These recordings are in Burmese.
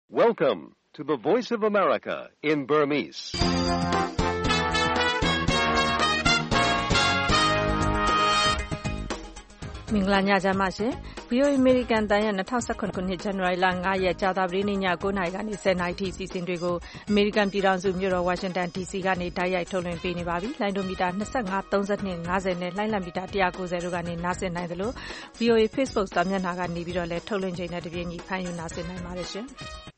Welcome to the Voice of America in Burmese. ။မင်္ဂလာညချမ်းပါရှင်။ VOA American တန်ရဲ့2019ခုနှစ်ဇန်နဝါရီလ9ရက်ကြာသပတေးနေ့ည9:00နာရီကနေ10:00နာရီထိအစီအစဉ်တွေကို American ပြည်ထောင်စုမြို့တော် Washington DC ကနေတိုက်ရိုက်ထုတ်လွှင့်ပေးနေပါပြီ။လိုင်းဒိုမီတာ25 32 50နဲ့လိုင်းလံမီတာ190တို့ကနေနားဆင်နိုင်သလို VOA Facebook စာမျက်နှာကနေပြီးတော့လည်းထုတ်လွှင့်ချိန်နဲ့တပြေးညီဖန်ယူနားဆင်နိုင်ပါတယ်ရှင်။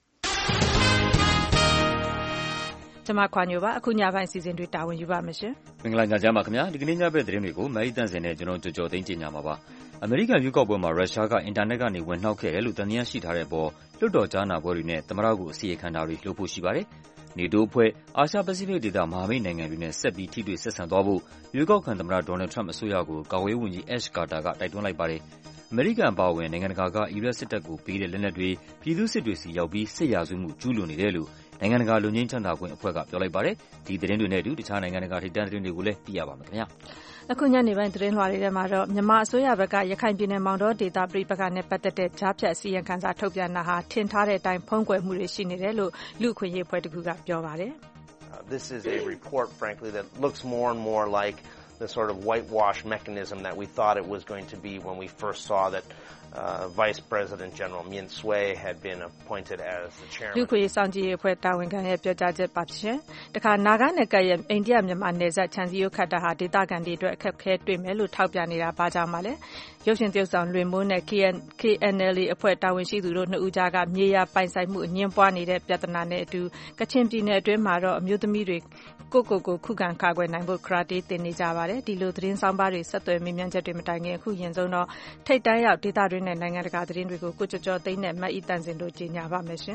ကျွန်မခွာညိုပါအခုညပိုင်းစီစဉ်တွေတာဝန်ယူပါမယ်ရှင်မင်္ဂလာညချမ်းပါခင်ဗျာဒီကနေ့ညဘက်သတင်းတွေကိုမအိတန့်စင်နဲ့ကျွန်တော်ကြော်သိန်းကြီးညာမှာပါအမေရိကန်ရွေးကောက်ပွဲမှာရုရှားကအင်တာနက်ကနေဝင်နှောက်ခဲ့တယ်လို့တန်တရားရှိထားတဲ့ပေါ်လွှတ်တော်ကြားနာပွဲတွေနဲ့သမ္မတကိုအစီအခံတာတွေလုပ်ဖို့ရှိပါတယ်နေတိုးအဖွဲ့အာရှပစိဖိတ်ဒေသမဟာမိတ်နိုင်ငံတွေနဲ့ဆက်ပြီးထိတွေ့ဆက်ဆံသွားဖို့ရွေးကောက်ခံသမ္မတဒေါ်နယ်ထရမ့်အစိုးရကိုကာကွယ်ရေးဝန်ကြီးအက်ရှ်ကာတာကတိုက်တွန်းလိုက်ပါတယ်အမေရိကန်ပါဝင်နိုင်ငံတကာကအီရတ်စစ်တပ်ကိုပေးတဲ့လက်နက်တွေပြည်သူစစ်တွေစီရောက်ပြီးစစ်ရာဇဝတ်မှုကျူးလွန်နေတယ်လို့နိုင်ငံတကာလူငင်းချမ်းသာခွင့်အဖွဲ့ကပြောလိုက်ပါတယ်ဒီသတင်းတွေနဲ့အတူတခြားနိုင်ငံတကာထိပ်တန်းသတင်းတွေကိုလည်းသိရပါမယ်ခင်ဗျာအခုညနေပိုင်းသတင်းလွှာတွေထဲမှာတော့မြန်မာအစိုးရဘက်ကရခိုင်ပြည်နယ်မောင်တောဒေသပြည်ပကနဲ့ပတ်သက်တဲ့ကြားဖြတ်စီရင်ခံစာထုတ်ပြန်တာဟာထင်ထားတဲ့အတိုင်းဖုံးကွယ်မှုတွေရှိနေတယ်လို့လူ့အခွင့်အရေးအဖွဲ့တခုကပြောပါတယ် This is a report frankly that looks more and more like the sort of whitewash mechanism that we thought it was going to be when we first saw that Vice President General Min Sway had been appointed as the chairman. လူခွေဆောင်ကြည်အဖွဲ့တာဝန်ခံရဲ့ပြောကြားချက်ပါရှင်။တခါနာဂနဲ့ကရဲ့အိန္ဒိယမြန်မာနယ်စပ်ခြံစည်းရိုးခတ်တာဟာဒေသခံတွေအတွက်အခက်အခဲတွေ့မယ်လို့ထောက်ပြနေတာဘာကြောင့်ပါလဲ။ရုပ်ရှင်သရုပ်ဆောင်လွင်မိုးနဲ့ KNLA အဖွဲ့တာဝန်ရှိသူတို့နှစ်ဦးကြားကမြေယာပိုင်ဆိုင်မှုအငြင်းပွားနေတဲ့ပြဿနာနဲ့အတူကချင်ပြည်နယ်အတွင်းမှာတော့အမျိုးသမီးတွေကိုခုခံကာကွယ်နိုင်ဖို့ခရာတေးသင်နေကြပါတယ်။ဒီလိုသတင်းဆောင်ပါတွေဆက်သွယ်မေးမြန်းချက်တွေမတိုင်ခင်အခုရင်ဆုံးတော့ထိတ်တန်းရောက်ဒေသတွင်းနဲ့နိုင်ငံတကာသတင်းတွေကိုကိုကျော်သိန်းနဲ့မတ်အီတန်စင်တို့ကြီးညာပါမယ်ရှင်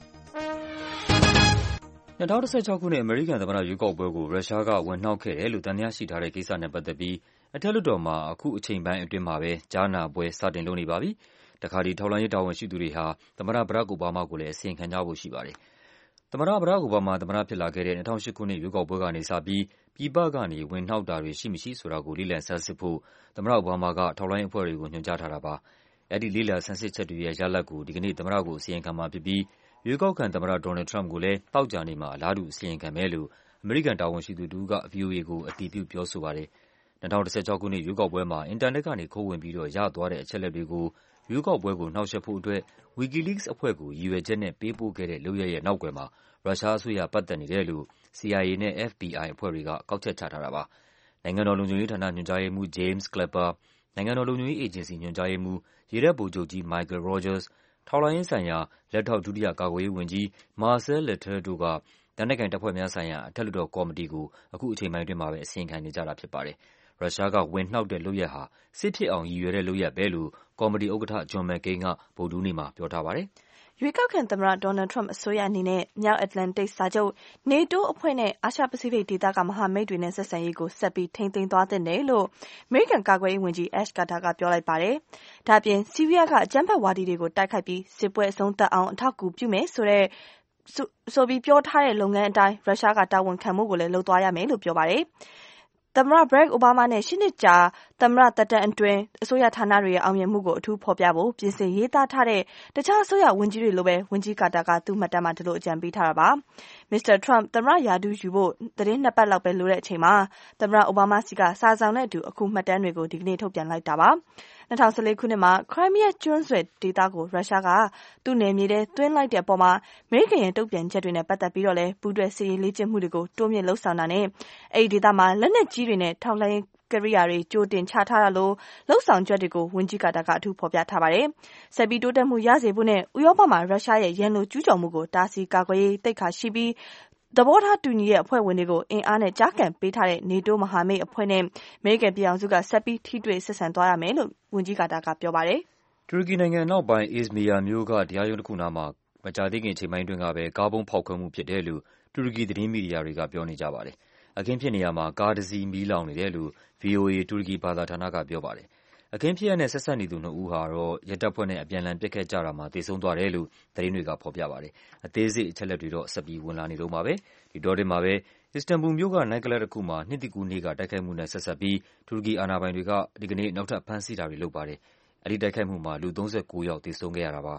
2016ခုနှစ်အမေရိကန်သမ္မတရွေးကောက်ပွဲကိုရုရှားကဝင်နှောက်ခဲ့တယ်လို့တန်တရားရှိထားတဲ့ကိစ္စနဲ့ပတ်သက်ပြီးအထက်လွှတ်တော်မှာအခုအချိန်ပိုင်းအတွင်းမှာပဲကြားနာပွဲစတင်လုပ်နေပါပြီ။တခါဒီထောက်လှမ်းရေးတာဝန်ရှိသူတွေဟာသမ္မတဘရက်အိုဘားမားကိုလည်းအစီရင်ခံကြဖို့ရှိပါတယ်။သမ္မတဘရက်အိုဘားမားသမ္မတဖြစ်လာခဲ့တဲ့2008ခုနှစ်ရွေးကောက်ပွဲကနေစပြီးပြည်ပကနေဝင်နှောက်တာတွေရှိမရှိဆိုတာကိုလေ့လာဆန်းစစ်ဖို့သမ္မတအိုဘားမားကထောက်လှမ်းရေးအဖွဲ့တွေကိုညွှန်ကြားထားတာပါ။အဲဒီလေ့လာဆန်းစစ်ချက်တွေရဲ့ရလဒ်ကိုဒီကနေ့သမ္မတကိုအစီရင်ခံမှာဖြစ်ပြီးရွေးကောက်ခံသမ္မတဒေါ်နယ်ထရမ့်ကိုလည်းသောကြာနေ့မှာအလားတူအစီရင်ခံမယ်လို့အမေရိကန်တာဝန်ရှိသူတဦးက VOA ကိုအတည်ပြုပြောဆိုပါတယ်။2016ခုနှစ်ရွေးကောက်ပွဲမှာအင်တာနက်ကနေခိုးဝင်ပြီးတော့ရသွားတဲ့အချက်အလက်တွေကိုရွေးကောက်ပွဲကိုနှောက်ယှက်ဖို့အတွက် WikiLeaks အဖွဲ့ကိုရည်ရွယ်ချက်နဲ့ပေးပို့ခဲ့တဲ့လုပ်ရပ်ရဲ့နောက်ကွယ်မှာရုရှားအစိုးရပတ်သက်နေတယ်လို့ CIA နဲ့ FBI အဖွဲ့တွေကကောက်ချက်ချထားတာပါ။နိုင်ငံတော်လုံခြုံရေးဌာနညွှန်ကြားရေးမှူး James Clapperနိုင်ငံတော်လုံခြုံရေးအေဂျင်စီညွှန်ကြားရေးမှူးရေတပ်ဗိုလ်ချုပ်ကြီး Michael Rogers ထောက်လှမ်းရေးဆိုင်ရာလက်ထောက်ဒုတိယကာကွယ်ရေးဝန်ကြီး Marcel Lethal တို့ကလက်နက်ကိုင်တပ်ဖွဲ့များဆိုင်ရာအထက်လွှတ်တော်ကော်မတီကိုအခုအချိန်ပိုင်းအတွင်းမှာပဲအစီရင်ခံနေကြတာဖြစ်ပါတယ်။ရုရှားကဝင်နှောက်တဲ့လုပ်ရပ်ဟာစစ်ဖြစ်အောင်ရည်ရွယ်တဲ့လုပ်ရပ်ပဲလို့ကော်မတီဥက္ကဋ္ဌ John McCain ကဗုဒ္ဓဟူးနေ့မှာပြောထားပါတယ်ရွေးကောက်ခံသမ္မတဒေါ်နယ်ထရမ့်အစိုးရအနေနဲ့မြောက်အတ္တလန်တိတ်စာချုပ် NATO အဖွဲ့နဲ့အာရှပစိဖိတ်ဒေသကမဟာမိတ်တွေနဲ့ဆက်ဆံရေးကိုဆက်ပြီးထိန်းသိမ်းသွားသင့်တယ်လို့အမေရိကန်ကာကွယ်ရေးဝန်ကြီးအက်ရှ်ကာတာကပြောလိုက်ပါတယ်။ဒါ့အပြင်ဆီးရီးယားကအကြမ်းဖက်ဝါဒီတွေကိုတိုက်ခိုက်ပြီးစစ်ပွဲအဆုံးသတ်အောင်အထောက်အကူပြုမယ်ဆိုပြီးပြောထားတဲ့လုပ်ငန်းအတိုင်းရုရှားကတာဝန်ခံမှုကိုလည်းလုပ်သွားရမယ်လို့ပြောပါတယ်။သမ္မတဘရက်အိုဘားမားနဲ့8နှစ်ကြာသမ္မတသက်တမ်းအတွင်းအစိုးရဌာနတွေရဲ့အောင်မြင်မှုကိုအထူးဖော်ပြဖို့ပြင်ဆင်ရေးသားထားတဲ့တခြားအစိုးရဝန်ကြီးတွေလိုပဲဝန်ကြီးကာတာကသူ့မှတ်တမ်းမှာဒီလိုအကြံပေးထားတာပါ။မစ္စတာထရမ့်သမ္မတရာထူးယူဖို့သတင်း2ပတ်လောက်ပဲလိုတဲ့အချိန်မှာသမ္မတအိုဘားမားစီကစာဆောင်နဲ့အတူအခုမှတ်တမ်းတွေကိုဒီကနေ့ထုတ်ပြန်လိုက်တာပါ။2014ခုနှစ်မှာခရိုင်းမီးယားကျွန်းဆွယ်ဒေသကိုရုရှားကသူ့နယ်မြေထဲသွင်းလိုက်တဲ့အပေါ်မှာအမေရိကန်ရဲ့တုံ့ပြန်ချက်တွေနဲ့ပတ်သက်ပြီးတော့လည်းပူးတွဲစစ်ရေးလေ့ကျင့်မှုတွေကိုတိုးမြင့်လှုပ်ဆောင်တာနဲ့အဲဒီဒေသမှာလက်နက်ကြီးတွေနဲ့ထောက်လှမ်းရေးကိရိယာတွေကြိုတင်ချထားတာလို့လှုပ်ဆောင်ချက်တွေကိုဝန်ကြီးကာတာကအထူးဖော်ပြထားပါတယ်။ဆက်ပြီးတိုးတက်မှုရစေဖို့နဲ့ဥရောပမှာရုရှားရဲ့ရန်လိုကျူးကျော်မှုကိုတားဆီးကာကွယ်ရေးသိက္ခာရှိပြီးသဘောထားတူညီတဲ့အဖွဲ့ဝင်တွေကိုအင်အားနဲ့ကြားကန်ပေးထားတဲ့ NATO မဟာမိတ်အဖွဲ့နဲ့အမေရိကန်ပြည်ထောင်စုကဆက်ပြီးထိတွေ့ဆက်ဆံသွားရမယ်လို့ဝန်ကြီးကာတာကပြောပါတယ်။တူရကီနိုင်ငံအနောက်ပိုင်း Izmir မြို့ကတရားရုံးတစ်ခုနားမှာမကြာသေးခင်အချိန်ပိုင်းအတွင်းကပဲကားဗုံးဖောက်ခွဲမှုဖြစ်တယ်လို့တူရကီသတင်းမီဒီယာတွေကပြောနေကြပါတယ်။အခင်းဖြစ်နေရာမှာကားတစ်စီးမီးလောင်နေတယ်လို့ VOA တူရကီဘာသာဌာနကပြောပါတယ်။အခင်းဖြစ်ရပ်နဲ့ဆက်စပ်နေသူနှစ်ဦးဟာတော့ရဲတပ်ဖွဲ့နဲ့အပြန်အလှန်ပစ်ခတ်ကြတာမှာသေဆုံးသွားတယ်လို့သတင်းတွေကဖော်ပြပါတယ်။အသေးစိတ်အချက်အလက်တွေတော့ဆက်ပြီးဝင်လာနေတုန်းပါပဲ။ဒီတောအတွင်းမှာပဲအစ္စတန်ဘူလ်မြို့ကနိုက်ကလပ်တစ်ခုမှာနှစ်သစ်ကူးနေ့ကတိုက်ခိုက်မှုနဲ့ဆက်စပ်ပြီးတူရကီအာဏာပိုင်တွေကဒီကနေ့နောက်ထပ်ဖမ်းဆီးတာတွေလုပ်ပါတယ်။အဲဒီတိုက်ခိုက်မှုမှာလူ39ယောက်သေဆုံးခဲ့ရတာပါ။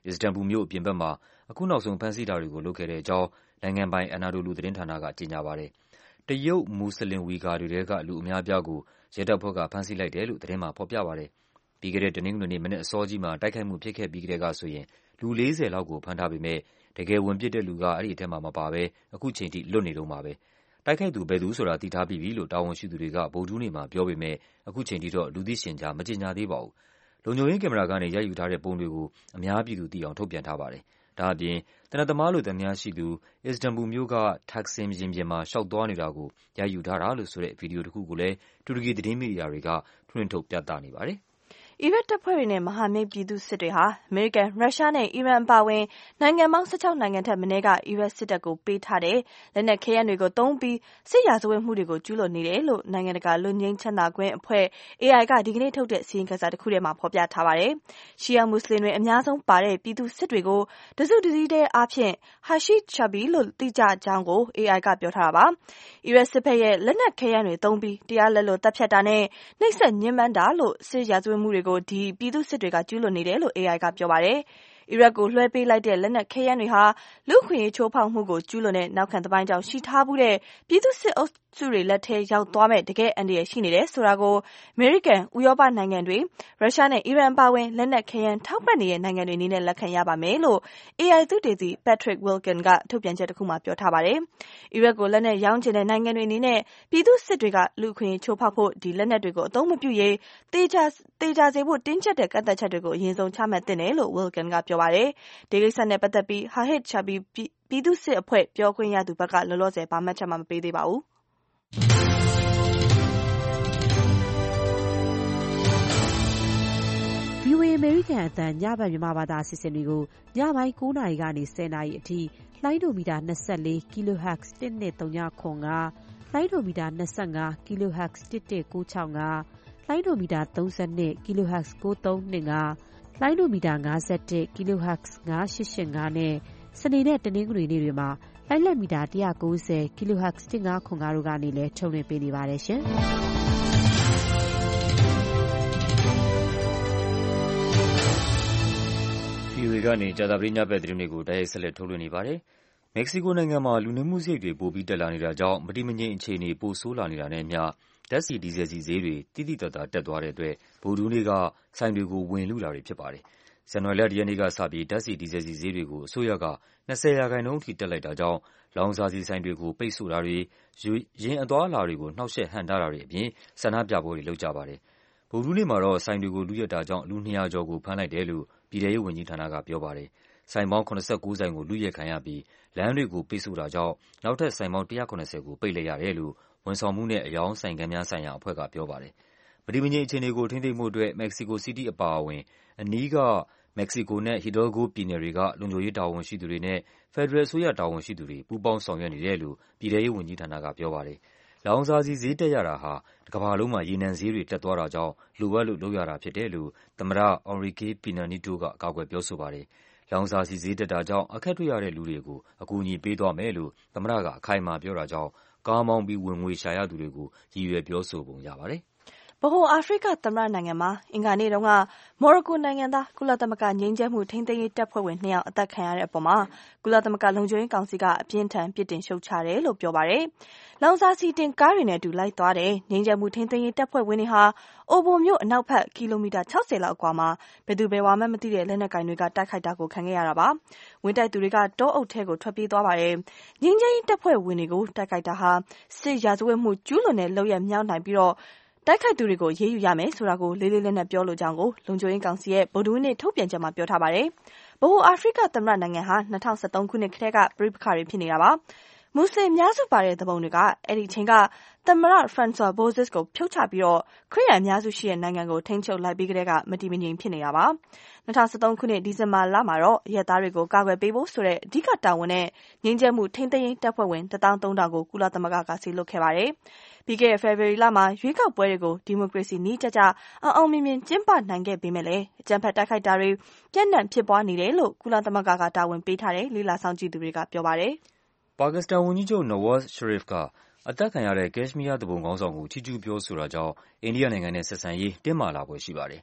အစ္စတန်ဘူလ်မြို့အပြင်ဘက်မှာအခုနောက်ဆုံးဖမ်းဆီးတာတွေကိုလုပ်ခဲ့တဲ့အကြောင်းနိုင်ငံပိုင် Anadolu သတင်းဌာနကကြေညာပါတယ်။တရုတ်မွတ်စလင်ဝီဂါတွေထဲကလူအများအပြားကိုရဲတပ်ဖွဲ့ကဖမ်းဆီးလိုက်တယ်လို့သတင်းမှာဖော်ပြပါတယ်။ပြီးခဲ့တဲ့တနင်္ဂနွေနေ့မနက်အစောကြီးမှာတိုက်ခိုက်မှုဖြစ်ခဲ့ပြီးကတည်းကဆိုရင်လူ 40 လောက်ကိုဖမ်းထားပေမဲ့တကယ်ဝင်ပစ်တဲ့လူကအဲဒီအထဲမှာမပါဘဲအခုချိန်ထိလွတ်နေတုန်းပါပဲ။တိုက်ခိုက်သူဘယ်သူဆိုတာသိထားပြီးပြီလို့တာဝန်ရှိသူတွေကဗုဒ္ဓဟူးနေ့မှာပြောပေမဲ့အခုချိန်ထိတော့လူသိရှင်ကြားမကြေညာသေးပါဘူး။လုံခြုံရေးကင်မရာကနေရိုက်ယူထားတဲ့ပုံတွေကိုအများပြည်သူသိအောင်ထုတ်ပြန်ထားပါတယ်။ဒါ့အပြင်သေနတ်သမားလို့သံသယရှိသူအစ္စတန်ဘူလ်မြို့က Taksim ရင်ပြင်မှာရှောက်သွားနေတာကိုရိုက်ယူထားတာလို့ဆိုတဲ့ဗီဒီယိုတစ်ခုကိုလည်းတူရကီသတင်းမီဒီယာတွေကလွှင့်ထုတ်ပြသနေပါတယ်။အီရတ်တပ်ဖွဲ့တွေနဲ့မဟာမိတ်ပြည်သူစစ်တွေဟာအမေရိကန်၊ရုရှားနဲ့အီရန်အပါအဝင်နိုင်ငံပေါင်း16နိုင်ငံထက်မနည်းကအီရတ်စစ်တပ်ကိုပေးထားတဲ့လက်နက်ခဲယမ်းတွေကိုသုံးပြီးစစ်ရာဇဝတ်မှုတွေကိုကျူးလွန်နေတယ်လို့နိုင်ငံတကာလွတ်ငြိမ်းချမ်းသာခွင့်အဖွဲ့ AI ကဒီကနေ့ထုတ်တဲ့အစီရင်ခံစာတစ်ခုထဲမှာဖော်ပြထားပါတယ်။ရှီယာမွတ်စလင်တွေအများဆုံးပါတဲ့ပြည်သူစစ်တွေကိုတစုတစည်းတည်းအားဖြင့် Hashid Shabi လို့သိကြကြောင်းကို AI ကပြောထားတာပါ။အီရတ်စစ်ဘက်ရဲ့လက်နက်ခဲယမ်းတွေသုံးပြီးတရားလက်လွတ်တပ်ဖြတ်တာနဲ့နှိပ်စက်ညှဉ်းပန်းတာလို့စစ်ရာဇဝတ်မှုတွေကိုဒီပြည်သူစစ်တွေကကျူးလွန်နေတယ်လို့ AI ကပြောပါတယ်။အီရတ်ကိုလွှဲပေးလိုက်တဲ့လက်နက်ခဲယမ်းတွေဟာလူ့အခွင့်အရေးချိုးဖောက်မှုကိုကျူးလွန်တဲ့နောက်ခံသမိုင်းကြောင့်ရှိထားဘူးတဲ့ပြည်သူစစ်အုပ်စုတွေလက်ထဲရောက်သွားမဲ့တကယ်အန္တရာယ်ရှိနေတယ်ဆိုတာကိုအမေရိကန်၊ဥရောပနိုင်ငံတွေ၊ရုရှားနဲ့အီရန်အပါအဝင်လက်နက်ခဲယမ်းထောက်ပံ့နေတဲ့နိုင်ငံတွေအနေနဲ့လက်ခံရပါမယ်လို့ AI သုတေသီ Patrick Wilken ကထုတ်ပြန်ချက်တစ်ခုမှာပြောထားပါတယ်။အီရတ်ကိုလက်နက်ရောင်းချင်တဲ့နိုင်ငံတွေအနေနဲ့ပြည်သူစစ်တွေကလူ့အခွင့်အရေးချိုးဖောက်ဖို့ဒီလက်နက်တွေကိုအသုံးမပြုရေးသေချာစေဖို့တင်းကျပ်တဲ့ကန့်သတ်ချက်တွေကိုအရင်ဆုံးချမှတ်သင့်တယ်လို့ Wilken ကပြောပါတယ်။ဒီကိစ္စနဲ့ပတ်သက်ပြီး Hashid Shabi ပြည်သူစစ်အဖွဲ့ပြောခွင့်ရသူဘက်ကလောလောဆယ်ဘာမှချက်မှမပေးသေးပါဘူး။ VOA အမေရိကန်အသံညဘက်မြန်မာဘာသာအစီအစဉ်တွေကိုညပိုင်း9 နာရီကနေ10 နာရီအထိလိုင်းဒိုမီတာ24 kHz 1239 လိုင်းဒိုမီတာ25 kHz 11965လိုင်းဒိုမီတာ32 kHz 9325လိုင်းဒိုမီတာ51 kHz 9885နဲ့စနေနဲ့တနင်္ဂနွေနေ့တွေမှာလိုင်းလက်မီတာ190 kHz 1505တို့ကနေလည်းထုတ်လွှင့်ပေးနေပါတယ်ရှင်။ VOA ကနေကြာသပတေးညဘက်သတင်းတွေကိုတိုက်ရိုက်ဆက်လက်ထုတ်လွှင့်နေပါတယ်။မက္ကဆီကိုနိုင်ငံမှာလူနေမှုစရိတ်တွေပိုပြီးတက်လာနေတာကြောင့်မတည်မငြိမ်အခြေအနေပိုဆိုးလာနေတာနဲ့အမျှဓာတ်ဆီ၊ဒီဇယ်ဆီဈေးတွေသိသိသာသာတက်သွားတဲ့အတွက်ဗုဒ္ဓဟူးနေ့ကဆိုင်တွေကိုဝင်လုတာတွေဖြစ်ပါတယ်။ဇန်နဝါရီလ 1 ရက်နေ့ကစပြီးဓာတ်ဆီ၊ဒီဇယ်ဆီဈေးတွေကိုအစိုးရက20% အထိတက်လိုက်တာကြောင့်လောင်စာဆီဆိုင်တွေကိုပိတ်ဆို့တာတွေ၊ယာဉ်အသွားအလာတွေကိုနှောင့်ယှက်ဟန့်တားတာတွေအပြင်ဆန္ဒပြပွဲတွေလုပ်ကြပါတယ်။ဗုဒ္ဓဟူးနေ့မှာတော့ဆိုင်တွေကိုလုယက်တာကြောင့်လူ200 ကျော်ကိုဖမ်းလိုက်တယ်လို့ပြည်ထဲရေးဝန်ကြီးဌာနကပြောပါတယ်။ဆိုင်ပေါင်း79ဆိုင်ကိုလုယက်ခံရပြီးလမ်းတွေကိုပိတ်ဆို့တာကြောင့်နောက်ထပ်ဆိုင်ပေါင်း170ကိုပိတ်လိုက်ရတယ်လို့ဝန်ဆောင်မှုနဲ့အရောင်းဆိုင်ခန်းများဆိုင်ရာအဖွဲ့ကပြောပါတယ်။မတည်မငြိမ်အခြေအနေကိုထိန်းသိမ်းဖို့အတွက်မက္ကဆီကိုစီးတီးအပါအဝင်အနီးကမက္ကဆီကိုနဲ့ Hidalgo ပြည်နယ်တွေကလုံခြုံရေးတာဝန်ရှိသူတွေနဲ့ဖက်ဒရယ်အစိုးရတာဝန်ရှိသူတွေပူးပေါင်းဆောင်ရွက်နေတယ်လို့ပြည်ထဲရေးဝန်ကြီးဌာနကပြောပါတယ်။လောင်စာဆီဈေးတက်ရတာဟာတကမ္ဘာလုံးမှာရေနံဈေးတွေတက်သွားတာကြောင့်လိုအပ်လို့လုပ်ရတာဖြစ်တယ်လို့သမ္မတ Enrique Pena Nieto ကကာကွယ်ပြောဆိုပါတယ်။လောင်စာဆီဈေးတက်တာကြောင့်အခက်တွေ့ရတဲ့လူတွေကိုအကူအညီပေးသွားမယ်လို့သမ္မတကအခိုင်အမာပြောတာကြောင့်ကားမောင်းပြီးဝင်ငွေရှာရသူတွေကိုရည်ရွယ်ပြောဆိုပုံရပါတယ်။ဗဟိုအာဖရိကသမ္မတနိုင်ငံမှာအင်္ဂါနေ့တုန်းကမော်ရိုကိုနိုင်ငံသားကုလသမဂ္ဂငြိမ်းချမ်းမှုထိန်းသိမ်းရေးတပ်ဖွဲ့ဝင်2ယောက်အသတ်ခံရတဲ့အပေါ်မှာကုလသမဂ္ဂလုံခြုံရေးကောင်စီကအပြင်းထန်ပြစ်တင်ရှုတ်ချတယ်လို့ပြောပါတယ်။လောင်စာဆီတင်ကားတွေနဲ့အတူလိုက်သွားတဲ့ငြိမ်းချမ်းမှုထိန်းသိမ်းရေးတပ်ဖွဲ့ဝင်တွေဟာအိုဘိုမြို့အနောက်ဘက်ကီလိုမီတာ60လောက်အကွာမှာဘယ်သူဘယ်ဝါမှမသိတဲ့လက်နက်ကင်တွေကတိုက်ခိုက်တာကိုခံခဲ့ရတာပါ။ဝင်တိုက်သူတွေကတောအုပ်ထဲကိုထွက်ပြေးသွားပါတယ်။ငြိမ်းချမ်းရေးတပ်ဖွဲ့ဝင်တွေကိုတိုက်ခိုက်တာဟာစစ်ရာဇဝတ်မှုကျူးလွန်တဲ့လုပ်ရပ်မြောက်နိုင်ပြီးတော့တိုက်ခိုက်သူတွေကိုရေးယူရမယ်ဆိုတာကိုလေးလေးနက်နက်ပြောလိုကြောင်းကိုလုံခြုံရေးကောင်စီရဲ့ဗုဒ္ဓဟူးနေ့ထုတ်ပြန်ချက်မှာပြောထားပါတယ်။ဗဟိုအာဖရိကသမ္မတနိုင်ငံဟာ2013ခုနှစ်ကတည်းကပဋိပက္ခတွေဖြစ်နေတာပါ။မွတ်စလင်များစုပါတဲ့သူပုန်တွေကအဲ့ဒီအချိန်ကသမ္မတ Francois Bozis ကိုဖြုတ်ချပြီးတော့ခရစ်ယာန်အများစုရှိတဲ့နိုင်ငံကိုထိန်းချုပ်လိုက်ပြီးကတည်းကမတည်မငြိမ်ဖြစ်နေတာပါ။2013ခုနှစ်ဒီဇင်ဘာလမှာတော့ရဲသားတွေကိုကာကွယ်ပေးဖို့ဆိုတဲ့အဓိကတာဝန်နဲ့ငြိမ်းချမ်းမှုထိန်းသိမ်းရေးတပ်ဖွဲ့ဝင်13000ကိုကုလသမဂ္ဂကစေလွှတ်ခဲ့ပါတယ်။ပြီးခဲ့တဲ့ဖေဖော်ဝါရီလမှာရွေးကောက်ပွဲတွေကိုဒီမိုကရေစီနည်းကျကျအောင်မြင်မြင်ကျင်းပနိုင်ခဲ့ပေမဲ့လည်းအကြမ်းဖက်တိုက်ခိုက်တာတွေပြန့်နှံ့ဖြစ်ပွားနေတယ်လို့ကုလသမဂ္ဂကတာဝန်ပေးထားတဲ့လေ့လာစောင့်ကြည့်သူတွေကပြောပါတယ်။ပါကစ္စတန်ဝန်ကြီးချုပ် Nawaz Sharif ကအသတ်ခံရတဲ့ကက်ရှ်မီးယားသူပုန်ခေါင်းဆောင်ကိုချီးကျူးပြောဆိုတာကြောင့်အိန္ဒိယနိုင်ငံနဲ့ဆက်ဆံရေးတင်းမာလာဖွယ်ရှိပါတယ်။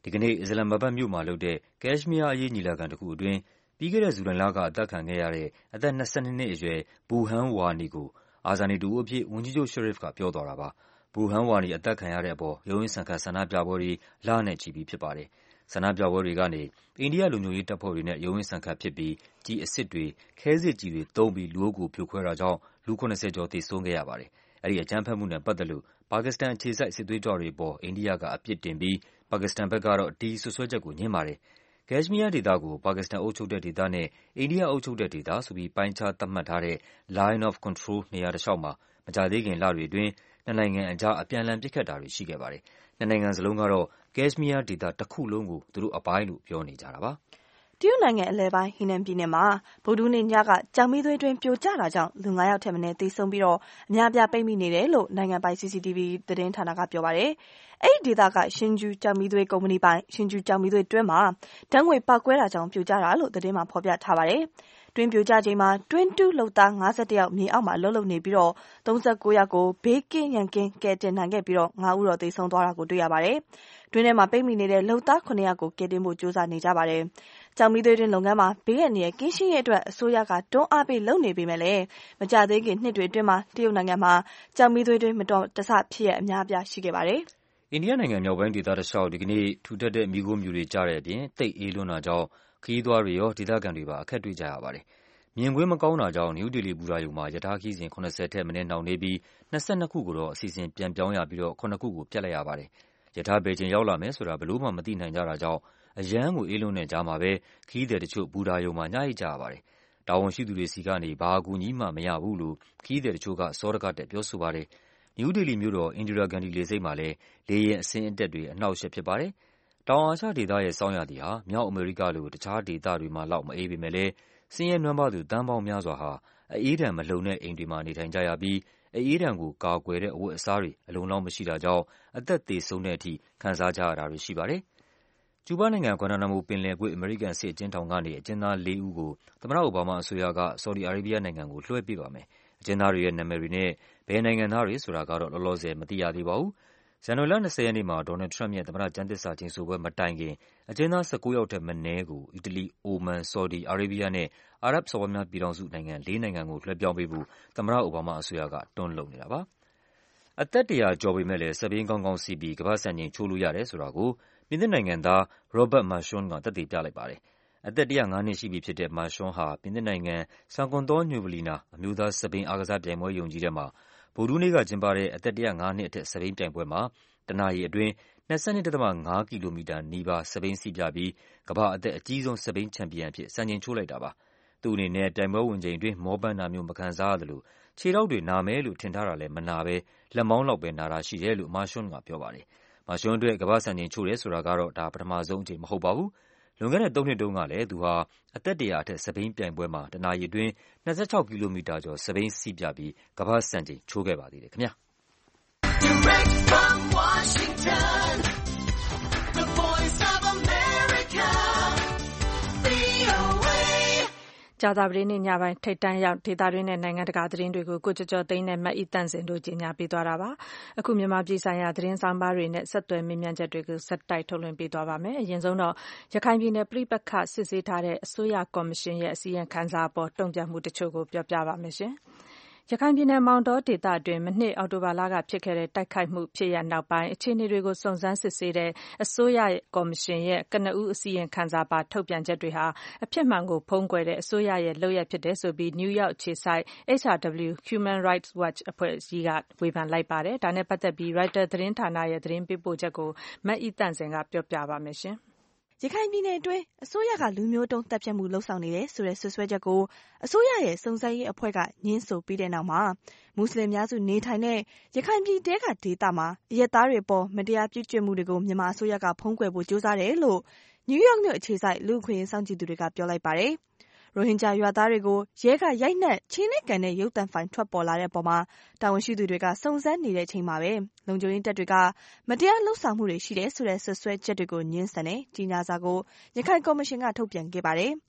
ဒီကနေ့အစ္စလာမ်မာဘတ်မြို့မှာလုပ်တဲ့ကက်ရှ်မီးယားအရေးညီလာခံတစ်ခုအတွင်းပြီးခဲ့တဲ့ဇူလိုင်လကအသတ်ခံခဲ့ရတဲ့အသက်22နှစ်အရွယ်ဘူဟန်ဝါနီကိုအာဇာနည်တဦးအဖြစ်ဝန်ကြီးချုပ်ရှရစ်ဖ်ကပြောသွားတာပါ။ဘူဟန်ဝါနီအသတ်ခံရတဲ့အပေါ်ရုန်းရင်းဆန်ခတ်ဆန္ဒပြပွဲတွေလနဲ့ချီပြီးဖြစ်ပါတယ်။ဆန္ဒပြပွဲတွေကနေအိန္ဒိယလုံခြုံရေးတပ်ဖွဲ့တွေနဲ့ရုန်းရင်းဆန်ခတ်ဖြစ်ပြီးကျည်အစစ်တွေ၊ခဲစစ်ကျည်တွေသုံးပြီးလူအုပ်ကိုဖြိုခွဲတာကြောင့်လူ70ကျော်သေဆုံးခဲ့ရပါတယ်။အဲဒီအကြမ်းဖက်မှုနဲ့ပတ်သက်လို့ပါကစ္စတန်အခြေစိုက်စစ်သွေးကြွတွေအပေါ်အိန္ဒိယကအပြစ်တင်ပြီးပါကစ္စတန်ဘက်ကတော့ဒီစွပ်စွဲချက်ကိုငြင်းပါတယ်။ကက်ရှ်မီးယားဒေသကိုပါကစ္စတန်အုပ်ချုပ်တဲ့ဒေသနဲ့အိန္ဒိယအုပ်ချုပ်တဲ့ဒေသဆိုပြီးပိုင်းခြားသတ်မှတ်ထားတဲ့ Line of Control နေရာတလျှောက်မှာမကြာသေးခင်လတွေအတွင်းနှစ်နိုင်ငံအကြားအပြန်အလှန်ပစ်ခတ်တာတွေရှိခဲ့ပါတယ်။နှစ်နိုင်ငံစလုံးကတော့ကက်ရှ်မီးယားဒေသတစ်ခုလုံးကိုသူတို့အပိုင်းလို့ပြောနေကြတာပါ။တရုတ်နိုင်ငံအလယ်ပိုင်းဟီနန်ပြည်နယ်မှာဗုဒ္ဓဟူးနေ့ညကကျောက်မီးသွေးတွင်းပြိုကျတာကြောင့်လူ9ယောက်ထက်မနည်းသေဆုံးပြီးအများအပြားပိတ်မိနေတယ်လို့နိုင်ငံပိုင် CCTV သတင်းဌာနကပြောပါတယ်။အဲဒီဒေသကရှင်ဂျူကျောက်မီးသွေးကုမ္ပဏီပိုင်ရှင်ဂျူကျောက်မီးသွေးတွင်းမှာဓာတ်ငွေပေါက်ကွဲတာကြောင့်ပြိုကျတာလို့သတင်းမှာဖော်ပြထားပါတယ်။တွင်းပြိုကျချိန်မှာတွင်းတူးလုပ်သား51ယောက်မြေအောက်မှာအလုပ်လုပ်နေပြီး39ယောက်ကိုဘေးကင်းရန်ကင်းကယ်တင်နိုင်ခဲ့ပြီး9ဦးတော့သေဆုံးသွားတာကိုတွေ့ရပါတယ်။တွင်းထဲမှာပိတ်မိနေတဲ့လုပ်သား9ယောက်ကိုကယ်တင်ဖို့ကြိုးစားနေကြပါတယ်။ကျောက်မီးသွေးတွင်းလုပ်ငန်းမှာဘေးအန္တရာယ်ကင်းရှင်းရေးအတွက်အစိုးရကတွန်းအားပေးလုပ်နေပေမဲ့လည်းမကြာသေးခင်နှစ်တွေအတွင်းမှာတရုတ်နိုင်ငံမှာကျောက်မီးသွေးတွင်းမတော်တဆဖြစ်ရအများအပြားရှိခဲ့ပါတယ်။အိန္ဒိယနိုင်ငံမြောက်ပိုင်းဒေသတလျှောက်ဒီကနေ့ထူထပ်တဲ့မီးခိုးမြူတွေကျတဲ့အပြင်သိပ်အေးလွန်းတာကြောင့်ခရီးသွားတွေရောဒေသခံတွေပါအခက်တွေ့ကြရပါတယ်။မြင်ကွင်းမကောင်းတာကြောင့်နယူးဒေလီဘူတာရုံမှာရထားခရီးစဉ်80ထက်မနည်းနှောင့်နှေးပြီး22ခုကိုတော့အစီအစဉ်ပြန်ပြောင်းရပြီး9ခုကိုဖျက်လိုက်ရပါတယ်။ရထားဘယ်ချိန်ရောက်လာမယ်ဆိုတာဘယ်လို့မှမသိနိုင်ကြတာကြောင့်အရမ်းကိုအေးလွန်းတဲ့ကြားမှာပဲခရီးသည်တချို့ဘူတာရုံမှာညအိပ်ကြရပါတယ်။တာဝန်ရှိသူတွေဆီကနေဘာအကူအညီမှမရဘူးလို့ခရီးသည်တချို့ကစောဒကတက်ပြောဆိုပါတယ်။နယူးဒေလီမြို့တော်အင်ဒီရာဂန္ဒီလေဆိပ်မှာလည်းလေယာဉ်အဆင်းအတက်တွေအနှောင့်အယှက်ဖြစ်ပါတယ်။တောင်အာရှဒေသရဲ့ဆောင်းရာသီဟာမြောက်အမေရိကလိုတခြားဒေသတွေမှာလောက်မအေးပေမဲ့လည်းဆင်းရဲနွမ်းပါးသူသန်းပေါင်းများစွာဟာအေးဒဏ်မလုံတဲ့အိမ်တွေမှာနေထိုင်ကြရပြီးအေးဒဏ်ကိုကာကွယ်တဲ့အဝတ်အစားတွေအလုံလောက်မရှိတာကြောင့်အသက်သေဆုံးတဲ့အထိခံစားကြရတာတွေရှိပါတယ်။ကျူးဘားနိုင်ငံဂွမ်တာနာမိုပင်လယ်ကွေ့အမေရိကန်စစ်အကျဉ်းထောင်ကနေအကျဉ်းသား4ဦးကိုသမ္မတအိုဘားမားအစိုးရကဆော်ဒီအာရေးဘီးယားနိုင်ငံကိုလွှဲပေးပါမယ်။အကျဉ်းသားတွေရဲ့နာမည်တွေနဲ့ဘယ်နိုင်ငံသားတွေဆိုတာကတော့လောလောဆယ်မသိရသေးပါဘူး။ဇန်နဝါရီလ20ရက်နေ့မှာဒေါ်နယ်လ်ဒ်ထရမ့်ပ်ရဲ့သမ္မတကျမ်းသစ္စာကျိန်ဆိုပွဲမတိုင်ခင်အကျဉ်းသား19ယောက်ထက်မနည်းကိုအီတလီ၊အိုမန်၊ဆော်ဒီအာရေးဘီးယားနဲ့အာရပ်စော်ဘွားများပြည်ထောင်စုနိုင်ငံ4နိုင်ငံကိုလွှဲပြောင်းပေးဖို့သမ္မတအိုဘားမားအစိုးရကတွန်းလုပ်နေတာပါ။အသက်100ကျော်ပေမဲ့လည်းစက်ဘီးကောင်းကောင်းစီးပြီးကမ္ဘာ့စံချိန်ချိုးလို့ရတယ်ဆိုတာကိုပြင်သစ်နိုင်ငံသား Robert Marchand ကသက်သေပြလိုက်ပါတယ်။အသက်105နှစ်ရှိပြီဖြစ်တဲ့ Marchand ဟာပြင်သစ်နိုင်ငံ Saint-Quentin-Yvelines အမျိုးသားစက်ဘီးအားကစားပြိုင်ပွဲရုံကြီးထဲမှာဗုဒ္ဓဟူးနေ့ကကျင်းပတဲ့အသက်105နှစ်အထက်စက်ဘီးပြိုင်ပွဲမှာတနာရီအတွင်း22.5 ကီလိုမီတာနီးပါးစက်ဘီးစီးပြပြီးကမ္ဘာ့အသက်အကြီးဆုံးစက်ဘီးချန်ပီယံအဖြစ်စံချိန်ချိုးလိုက်တာပါ။သူ့အနေနဲ့ပြိုင်ပွဲဝင်ချိန်အတွင်းမောပန်းတာမျိုးမခံစားရသလိုခြေထောက်တွေနာမယ်လို့ထင်ထားတာလည်းမနာဘဲလက်မောင်းလောက်ပဲနာတာရှိတယ်လို့ Marchand ကပြောပါတယ်။ Marchand အတွက်ကမ္ဘာ့စံချိန်ချိုးတယ်ဆိုတာကတော့ဒါပထမဆုံးအကြိမ်မဟုတ်ပါဘူး။လွန်ခဲ့တဲ့3နှစ်တုန်းကလည်းသူဟာအသက်100အထက်စက်ဘီးပြိုင်ပွဲမှာတနာရီအတွင်း26ကီလိုမီတာကျော်စက်ဘီးစီးပြပြီးကမ္ဘာ့စံချိန်ချိုးခဲ့ပါသေးတယ်ခင်ဗျာ။ Direct from Washington, the voice of America, VOA ကြာသပတေးနေ့ညပိုင်းထိပ်တန်းရောက်ဒေသတွင်းနဲ့နိုင်ငံတကာသတင်းတွေကိုကိုကျော်ကျော်သိန်းနဲ့မအိသန့်စင်တို့ကြီးညာပေးသွားတာပါ။အခုမြန်မာပြည်ဆိုင်ရာသတင်းဆောင်ပါတွေနဲ့ဆက်သွယ်မေးမြန်းချက်တွေကိုဆက်တိုက်ထုတ်လွှင့်ပေးသွားပါမယ်။အရင်ဆုံးတော့ရခိုင်ပြည်နယ်ပြည်ပခတ်စစ်ဆေးထားတဲ့အစိုးရကော်မရှင်ရဲ့အစီရင်ခံစာအပေါ်တုံ့ပြန်မှုတချို့ကိုပြောပြပါမယ်ရှင်။ရခိုင်ပြည်နယ်မောင်တောဒေသအတွင်းမနှစ်အောက်တိုဘာလကဖြစ်ခဲ့တဲ့တိုက်ခိုက်မှုဖြစ်ရပ်နောက်ပိုင်းအခြေအနေတွေကိုစုံစမ်းစစ်ဆေးတဲ့အစိုးရကော်မရှင်ရဲ့ကနဦးအစီရင်ခံစာပါထုတ်ပြန်ချက်တွေဟာအဖြစ်မှန်ကိုဖုံးကွယ်တဲ့အစိုးရရဲ့လုပ်ရပ်ဖြစ်တယ်ဆိုပြီးနယူးယောက်အခြေစိုက် HRW Human Rights Watch အဖွဲ့ကြီးကဝေဖန်လိုက်ပါတယ်။ဒါနဲ့ပတ်သက်ပြီး Reuters သတင်းဌာနရဲ့သတင်းပေးပို့ချက်ကိုမအိသန့်စင်ကပြောပြပါမယ်ရှင်။ရခိုင်ပြည်နယ်အတွင်းအစိုးရကလူမျိုးတုံးတပ်ဖြတ်မှုလှုပ်ဆောင်နေတယ်ဆိုတဲ့ဆွဆွဲချက်ကိုအစိုးရရဲ့စုံစမ်းရေးအဖွဲ့ကညှင်းဆိုပြီးတဲ့နောက်မှာမွတ်စလင်များစုနေထိုင်တဲ့ရခိုင်ပြည်တဲကဒေသမှာအရက်သားတွေပေါ်မတရားပြုကျင့်မှုတွေကိုမြန်မာအစိုးရကဖုံးကွယ်ဖို့ကြိုးစားတယ်လို့နယူးယောက်မြို့အခြေစိုက်လူ့အခွင့်အရေးစောင့်ကြည့်သူတွေကပြောလိုက်ပါတယ်။ရိုဟင်ဂျာရွာသားတွေကိုရဲကရိုက်နှက်ချင်းနဲ့ကန်တဲ့ရုပ်သံဖိုင်ထွက်ပေါ်လာတဲ့ပုံမှာတာဝန်ရှိသူတွေကစုံစမ်းနေတဲ့အချိန်မှာပဲလုံခြုံရေးတပ်တွေကမတရားလှုပ်ဆောင်မှုတွေရှိတယ်ဆိုတဲ့ဆွဆွဲချက်တွေကိုညှင်းဆန်တဲ့ကြေညာစာကိုရခိုင်ကော်မရှင်ကထုတ်ပြန်ခဲ့ပါတယ်။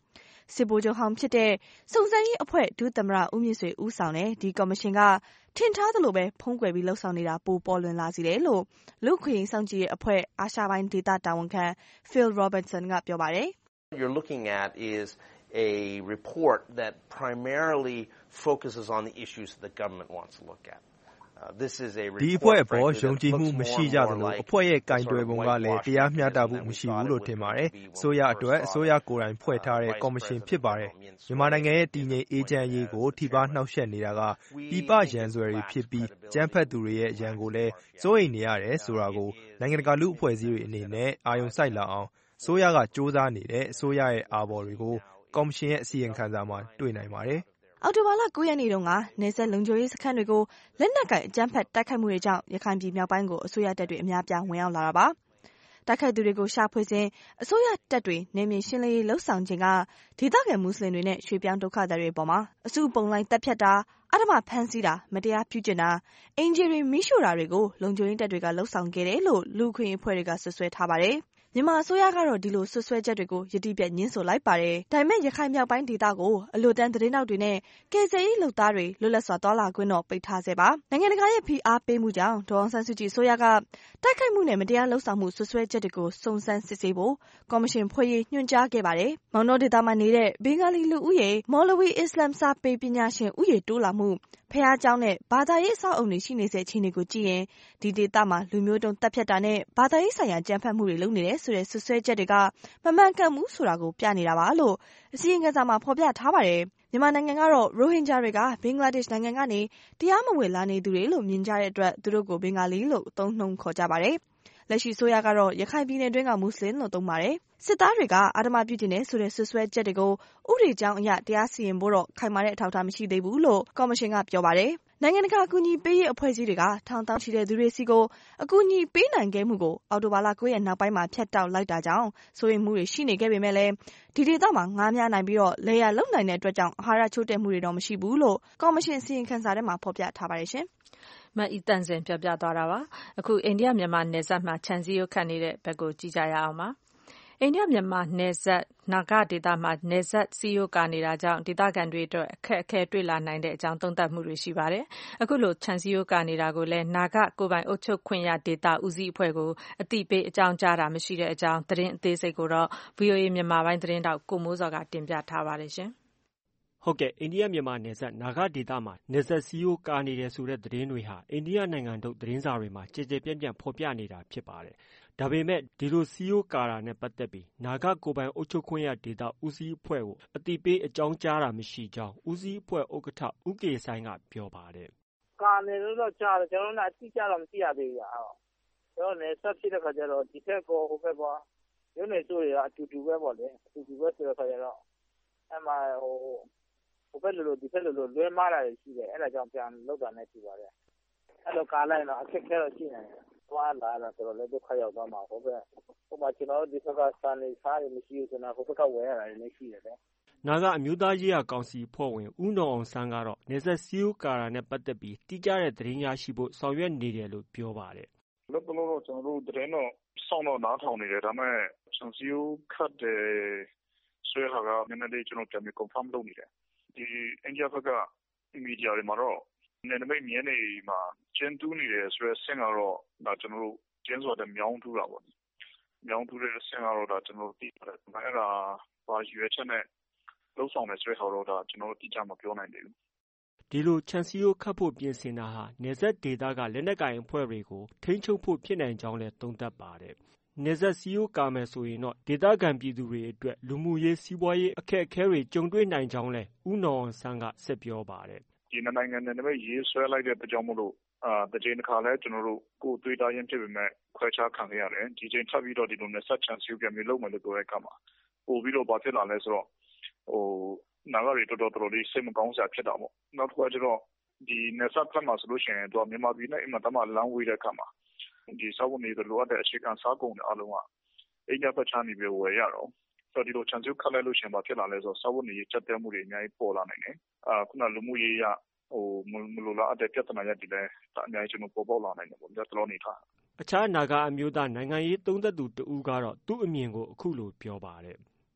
စစ်ဗိုလ်ချုပ်ဟောင်းဖြစ်တဲ့စုံစမ်းရေးအဖွဲ့ဒုသမ္မတဦးမြင့်ဆွေဦးဆောင်တဲ့ဒီကော်မရှင်ကထင်ထားသလိုပဲဖုံးကွယ်ပြီးလှုပ်ဆောင်နေတာပိုပေါ်လွင်လာစေတယ်လို့လူ့အခွင့်အရေးစောင့်ကြည့်ရေးအဖွဲ့အာရှပိုင်းဒေသတာဝန်ခံ Phil Robertson ကပြောပါတယ် You're looking at is a report that primarily focuses on the issues that the government wants to look at. This is a report ဒီအဖွဲ့အပေါ်ယုံကြည်မှုမရှိကြသလိုအဖွဲ့ရဲ့ကင်တွယ်ပုံကလည်းတရားမျှတမှုမရှိဘူးလို့ထင်ပါတယ်။ဆိုရအတွက်အစိုးရကိုယ်တိုင်ဖွဲ့ထားတဲ့ကော်မရှင်ဖြစ်ပါတယ်။မြန်မာနိုင်ငံရဲ့တည်ငြိမ်အေးချမ်းရေးကိုထိပါနှောက်ယှက်နေတာကပြည်ပရန်ဆွဲတွေဖြစ်ပြီးကျန်းဖက်သူတွေရဲ့ရန်ကိုလည်းစိုးရိမ်နေရတယ်ဆိုတာကိုနိုင်ငံတကာလူ့အဖွဲ့အစည်းတွေအနေနဲ့အာရုံစိုက်လာအောင်ဆိုရကစ조사နေတဲ့အစိုးရရဲ့အာဘော်တွေကိုကော်မရှင်ရဲ့အစီရင်ခံစာမှာတွေ့နိုင်ပါတယ်။အောက်တိုဘာလ9ရက်နေ့တုန်းကနယ်စပ်လုံခြုံရေးစခန်းတွေကိုလက်နက်ကိုင်အကြမ်းဖက်တိုက်ခိုက်မှုတွေကြောင့်ရခိုင်ပြည်မြောက်ပိုင်းကိုအစိုးရတပ်တွေအများပြားဝင်ရောက်လာတာပါ။တိုက်ခိုက်သူတွေကိုရှာဖွေစဉ်အစိုးရတပ်တွေနယ်မြေရှင်းလင်းရေးလှုပ်ဆောင်ခြင်းကဒေသခံမွတ်စလင်တွေနဲ့ရွှေ့ပြောင်းဒုက္ခသည်တွေပေါ်မှာအစုပုံလိုက်တပ်ဖြတ်တာအဓမ္မဖမ်းဆီးတာမတရားပြုကျင့်တာအင်ဂျီတွေမိရှို့တာတွေကိုလုံခြုံရေးတပ်တွေကလှုပ်ဆောင်ခဲ့တယ်လို့လူ့အခွင့်အရေးအဖွဲ့တွေကဆွဆွဲထားပါတယ်။မြန်မာအစိုးရကတော့ဒီလိုဆွဆွဲချက်တွေကိုယတိပြတ်ညှင်းဆိုလိုက်ပါတယ်။ဒါပေမဲ့ရခိုင်မြောက်ပိုင်းဒေသကိုအလို့တန်းသတင်းတောက်တွေနဲ့ကယ်ဆယ်ရေးလုပ်သားတွေလွတ်လပ်စွာသွားလာခွင့်တော့ပိတ်ထားဆဲပါ။နိုင်ငံတကာရဲ့ဖိအားပေးမှုကြောင့်ဒေါ်အောင်ဆန်းစုကြည်အစိုးရကတိုက်ခိုက်မှုနဲ့မတရားလှုပ်ဆောင်မှုဆွဆွဲချက်တွေကိုစုံစမ်းစစ်ဆေးဖို့ကော်မရှင်ဖွဲ့ရေးညွှန်ကြားခဲ့ပါတယ်။မောင်တောဒေသမှာနေတဲ့ဘင်္ဂါလီလူဦးရေမော်လဝီအစ္စလမ်စာပေပညာရှင်ဦးရေတိုးလာမှုဖះเจ้าနဲ့ဘာသာရေးအဆောက်အုံတွေရှိနေစေအခြေအနေကိုကြည့်ရင်ဒီဒေသမှာလူမျိုးတုံးတပ်ဖြတ်တာနဲ့ဘာသာရေးဆိုင်ရာကြမ်းဖက်မှုတွေလုပ်နေတယ်ဆိုတဲ့ဆွဆွဲချက်တွေကမမှန်ကန်မှုဆိုတာကိုပြနေတာပါလို့အစီရင်ခံစာမှာဖော်ပြထားပါတယ်။မြန်မာနိုင်ငံကတော့ရိုဟင်ဂျာတွေကဘင်္ဂလားဒေ့ရှ်နိုင်ငံကနေတရားမဝင်လာနေသူတွေလို့မြင်ကြတဲ့အတွက်သူတို့ကိုဘင်္ဂါလီလို့အသုံးနှုန်းခေါ်ကြပါတယ်။လက်ရှိဆိုရကတော့ရခိုင်ပြည်နယ်တွင်းကမွတ်စလင်လို့သုံးပါတယ်။စစ်သားတွေကအာဓမ္မပြုကျင့်နေဆိုတဲ့ဆွဆွဲချက်တွေကိုဥပဒေကြောင်းအရတရားစီရင်ဖို့တော့ခိုင်မာတဲ့အထောက်အထားမရှိသေးဘူးလို့ကော်မရှင်ကပြောပါတယ်။နိုင်ငံတကာအကူအညီပေးရေးအဖွဲ့အစည်းတွေကထောင်တောင်းချီတဲ့သူတွေစီကိုအကူအညီပေးနိုင်ခဲ့မှုကိုအောက်တိုဘာလ9ရက်နောက်ပိုင်းမှာဖျက်တောက်လိုက်တာကြောင့်စိုးရိမ်မှုတွေရှိနေခဲ့ပေမဲ့လည်းဒီဒေသမှာငားများနိုင်ပြီးတော့လေယာလုံနိုင်တဲ့အတွက်ကြောင့်အာဟာရချိုးတဲ့မှုတွေတော့မရှိဘူးလို့ကော်မရှင်အစီရင်ခံစာထဲမှာဖော်ပြထားပါတယ်ရှင်။မအီတန်စင်ပြောပြသွားတာပါ။အခုအိန္ဒိယမြန်မာနယ်စပ်မှာခြံစည်းရိုးခတ်နေတဲ့ဘက်ကိုကြည့်ကြရအောင်ပါ။အိန္ဒိယမြန်မာနယ်စပ်နာဂဒေသမှာနယ်စပ်စည်းရိုးကာနေတာကြောင့်ဒေသခံတွေအတွက်အခက်အခဲတွေ့လာနိုင်တဲ့အကြောင်းသုံးသပ်မှုတွေရှိပါတယ်။အခုလိုခြံစည်းရိုးကာနေတာကိုလည်းနာဂကိုယ်ပိုင်အုပ်ချုပ်ခွင့်ရဒေသဦးစီးအဖွဲ့ကိုအသိပေးအကြောင်းကြားတာမရှိတဲ့အကြောင်းသတင်းအသေးစိတ်ကိုတော့ VOA မြန်မာပိုင်းသတင်းတောက်ကိုမိုးစောကတင်ပြထားပါတယ်ရှင်။ဟုတ်ကဲ့အိန္ဒိယမြန်မာနယ်စပ်နာဂဒေသမှာနယ်စပ်စည်းရိုးကာနေတယ်ဆိုတဲ့သတင်းတွေဟာအိန္ဒိယနိုင်ငံထုတ်သတင်းစာတွေမှာကြည်ကြဲပြန့်ပြန့်ဖော်ပြနေတာဖြစ်ပါတယ်။ဒါပေမဲ့ဒီလိုစီယိုကာတာနဲ့ပတ်သက်ပြီးနာဂကိုယ်ပိုင်အုပ်ချုပ်ခွင့်ရဒေသဦးစီးအဖွဲ့ကိုအသိပေးအကြောင်းကြားတာမရှိကြောင်းဦးစီးအဖွဲ့ဥက္ကဋ္ဌဦးကေဆိုင်ကပြောပါတယ်။ကာနေလို့တော့ကြားတယ်ကျွန်တော်တို့အတိအကျတော့မသိရသေးဘူး။ကျွန်တော်လည်းဆက်ဖြစ်တဲ့ခါကျတော့ဒီဘက်ကောဟိုဘက်ပေါ့ရုံးနေစိုးတွေကအတူတူပဲပေါ့လေအတူတူပဲဆိုတော့ခါကျတော့အဲ့မှာဟိုဘက်လိုဒီဘက်လိုလွဲမားတာရှိတယ်အဲ့ဒါကြောင့်ပြန်လောက်တာနဲ့ရှိပါတယ်။အဲ့လိုကာလိုက်တော့အခက်ခဲတော့ရှိနေတယ်။သွားလာတာဆိုတော့လည်းဒုက္ခရောက်သွားမှာဟိုဘက်ကျွန်တော်တို့ဒီဘက်ကစာနေစားရမရှိဘူးဆိုတော့ဟိုဘက်ကဝယ်ရတာလည်းရှိတယ်လေ။နာဂအမျိုးသားရေးရာကောင်စီဖွဲ့ဝင်ဦးနော်အောင်ဆန်းကတော့နေဆက်စီယိုကာတာနဲ့ပတ်သက်ပြီးတိကျတဲ့သတင်းရရှိဖို့ဆောင်ရွက်နေတယ်လို့ပြောပါတယ်။လောလောတော့ကျွန်တော်တို့သတင်းတော့စောင့်တော့နားထောင်နေတယ်ဒါပေမဲ့ခြံစည်းရိုးခတ်တယ်ဆွဲဟာကနည်းနည်းလေးကျွန်တော်ပြန်ပြီး confirm လုပ်နေတယ်။ဒီအိန္ဒိယဘက်ကမီဒီယာတွေမှာတော့နယ်နိမိတ်မြင်းတွေမှာကျင်းတူးနေတယ်ဆိုတော့ဆင်ကတော့ဒါကျွန်တော်တို့ကျင်းဆိုတာမြောင်းတူးတာပေါ့။မြောင်းတူးတဲ့ဆင်ကတော့ဒါကျွန်တော်တို့သိပါတယ်။အဲ့ဒါဘာရွေးချက်နဲ့လုံးဆောင်တယ်ဆိုတဲ့ဟာတော့ဒါကျွန်တော်တို့တိကျမပြောနိုင်သေးဘူး။ဒီလိုခြံစည်းရိုးခတ်ဖို့ပြင်ဆင်တာဟာနယ်စပ်ဒေသကလက်နက်ကိုင်အဖွဲ့တွေကိုထိန်းချုပ်ဖို့ဖြစ်နိုင်ကြောင်းလည်းသုံးသပ်ပါတယ်။နယ်စပ်စည်းရိုးကာမယ်ဆိုရင်တော့ဒေသခံပြည်သူတွေအတွက်လူမှုရေးစီးပွားရေးအခက်အခဲတွေကြုံတွေ့နိုင်ကြောင်းလည်းဦးနော်အောင်ဆန်းကဆက်ပြောပါတယ်။ဒီနိုင်ငံနဲ့လည်းရေးဆွဲလိုက်တဲ့အတွက်ကြောင့်မို့လို့တစ်ချိန်တစ်ခါလဲကျွန်တော်တို့ကိုယ်တွေ့တာရင်ဖြစ်ပေမဲ့ခွဲခြားခံရရတယ်ဒီချိန်ထပ်ပြီးတော့ဒီလိုနဲ့ဆက်ချန်စီပြန်ပြီးလုပ်မယ်လို့ပြောတဲ့အခါမှာပို့ပြီးတော့ဘာဖြစ်လာလဲဆိုတော့နာဂရီတော်တော်လေးစိတ်မကောင်းစရာဖြစ်တာပေါ့နောက်တစ်ခါကျတော့ဒီနယ်စပ်ဖက်မှာဆိုလို့ရှိရင်တော့မြန်မာပြည်နဲ့အမှန်တမ်းလမ်းဝေးတဲ့အခါမှာဒီစောက်ဝင်တွေလိုအပ်တဲ့အခြေခံစားကုန်တွေအလုံးကအိန္ဒိယဖက်ချမ်းနေပြီးဝယ်ရတော့ဆိုတော့ဒီလိုချန်စီခတ်လိုက်လို့ရှိရင်ဘာဖြစ်လာလဲဆိုတော့စောက်ဝင်တွေချက်တဲမှုတွေအများကြီးပေါ်လာနိုင်တယ်ခုနလူမှုရေးရမလိုလားအတဲ့ပြဿနာရပ်တွေလည်းအများကြီးကျွန်တော်ပေါ်ပေါက်လာနိုင်တယ်ပေါ့ဒါတော်နေထားအခြားနာဂအမျိုးသားနိုင်ငံရေးသုံးသက်သူတဦးကတော့သူ့အမြင်ကိုအခုလိုပြောပါတယ်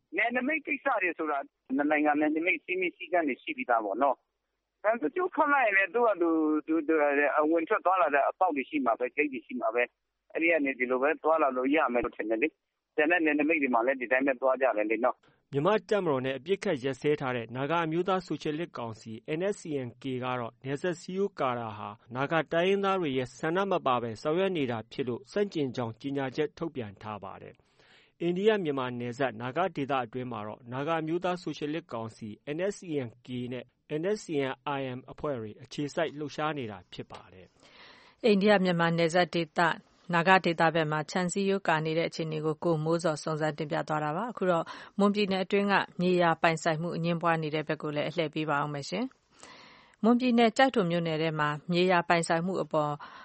နယ်နိမိတ်ကိစ္စတွေဆိုတာနိုင်ငံနယ်နိမိတ်စည်းမျဉ်းစည်းကမ်းတွေရှိပြီးသားပေါ့နော်တချို့ခန့်လိုက်ရင်လည်းသူဝင်ထွက်သွားလာတဲ့အပေါက်တွေရှိမှာပဲဂိတ်တွေရှိမှာပဲအဲ့ဒီကနေဒီလိုပဲသွားလာလို့ရမယ်လို့ထင်တယ်လေကျန်တဲ့နယ်နိမိတ်တွေမှာလည်းဒီတိုင်းပဲသွားကြတယ်လေနော်မြန်မာတပ်မတော်နဲ့အပြစ်ခတ်ရက်စဲထားတဲ့နာဂအမျိုးသားဆိုရှယ်လစ်ကောင်စီ NSCN-K ကတော့နယ်စပ်စည်းရိုးကာတာဟာနာဂတိုင်းရင်းသားတွေရဲ့ဆန္ဒမပါပဲဆောင်ရွက်နေတာဖြစ်လို့ဆန့်ကျင်ကြောင်းကြေညာချက်ထုတ်ပြန်ထားပါတယ်။အိန္ဒိယမြန်မာနယ်စပ်နာဂဒေသအတွင်းမှာတော့နာဂအမျိုးသားဆိုရှယ်လစ်ကောင်စီ NSCN-K နဲ့ NSCN-IM အဖွဲ့တွေအခြေစိုက်လှုပ်ရှားနေတာဖြစ်ပါတယ်။အိန္ဒိယမြန်မာနယ်စပ်ဒေသနာဂဒေသဘက်မှာခြံစည်းရိုးကာနေတဲ့အခြေအနေကိုကိုမိုးစောစုံစမ်းတင်ပြသွားတာပါအခုတော့မွန်ပြည်နယ်အတွင်းကမြေယာပိုင်ဆိုင်မှုအငြင်းပွားနေတဲ့ဘက်ကိုလည်းအလှည့်ပေးပါအောင်မယ်ရှင်မွန်ပြည်နယ်ကျိုက်ထုံမြို့နယ်ထဲမှာမြေယာပိုင်ဆိုင်မှုအပေါ်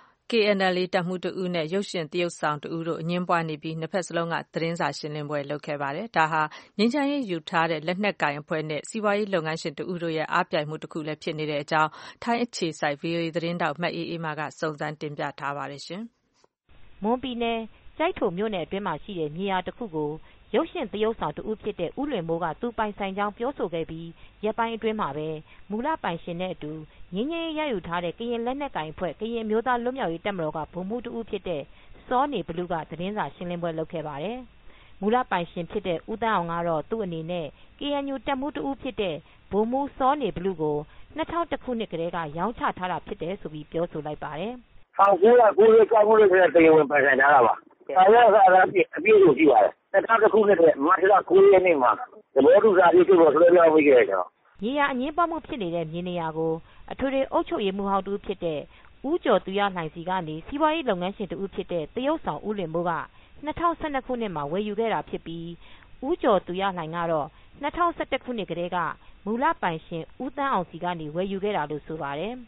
KNLA တပ်မှုတဦးနဲ့ရုပ်ရှင်သရုပ်ဆောင်တဦးတို့အငြင်းပွားနေပြီးနှစ်ဖက်စလုံးကသတင်းစာရှင်းလင်းပွဲလုပ်ခဲ့ပါတယ်ဒါဟာငြိမ်းချမ်းရေးယူထားတဲ့လက်နက်ကိုင်အဖွဲ့နဲ့စီးပွားရေးလုပ်ငန်းရှင်တဦးတို့ရဲ့အားပြိုင်မှုတစ်ခုလည်းဖြစ်နေတဲ့အကြောင်းထိုင်းအခြေစိုက် VOA သတင်းတောက်မတ်အေးအေးမာကစုံစမ်းတင်ပြထားပါတယ်ရှင်မွန်ပြည်နယ်ကျိုက်ထုံမြို့နယ်အတွင်းမှာရှိတဲ့မြေယာတစ်ခုကိုရုပ်ရှင်သရုပ်ဆောင်တဦးဖြစ်တဲ့ဦးလွင်မိုးကသူပိုင်ဆိုင်ကြောင်းပြောဆိုခဲ့ပြီးရက်ပိုင်းအတွင်းမှာပဲမူလပိုင်ရှင်နဲ့အတူငင်းငင်းရယူထားတဲ့ကရင်လက်နက်ကိုင်အဖွဲ့ကရင်အမျိုးသားလွတ်မြောက်ရေးတပ်မတော်ကဗိုလ်မှူးတဦးဖြစ်တဲ့စောနေဘလူးကသတင်းစာရှင်းလင်းပွဲလုပ်ခဲ့ပါတယ်မူလပိုင်ရှင်ဖြစ်တဲ့ဦးတန်းအောင်ကတော့သူ့အနေနဲ့ KNU တပ်မှုတဦးဖြစ်တဲ့ဗိုလ်မှူးစောနေဘလူးကို2001ခုနှစ်ကတည်းကရောင်းချထားတာဖြစ်တယ်ဆိုပြီးပြောဆိုလိုက်ပါတယ် 1996ခုနှစ်ကတရားဝင်ပိုင်ဆိုင်ထားတာပါ။အဲဒါကအပြည့်အစုံရှိပါတယ်။2001ခုနှစ်ကမတ်လ9ရက်နေ့မှာသဘောတူစာချုပ်ကိုဆွဲပြောင်းပြီးခဲ့တယ်ကျွန်တော်။မြေယာအငြင်းပွားမှုဖြစ်နေတဲ့မြေနေရာကိုအထွေထွေအုပ်ချုပ်ရေးမှူးဟောင်းတူဖြစ်တဲ့ဦးကျော်သူရလှိုင်စီကနေစီးပွားရေးလုပ်ငန်းရှင်တူဖြစ်တဲ့တရုတ်ဆောင်ဦးလွင်မိုးက2012ခုနှစ်မှာဝယ်ယူခဲ့တာဖြစ်ပြီးဦးကျော်သူရလှိုင်ကတော့2011ခုနှစ်ကတည်းကမူလပိုင်ရှင်ဦးတန်းအောင်စီကနေဝယ်ယူခဲ့တာလို့ဆိုပါတယ်။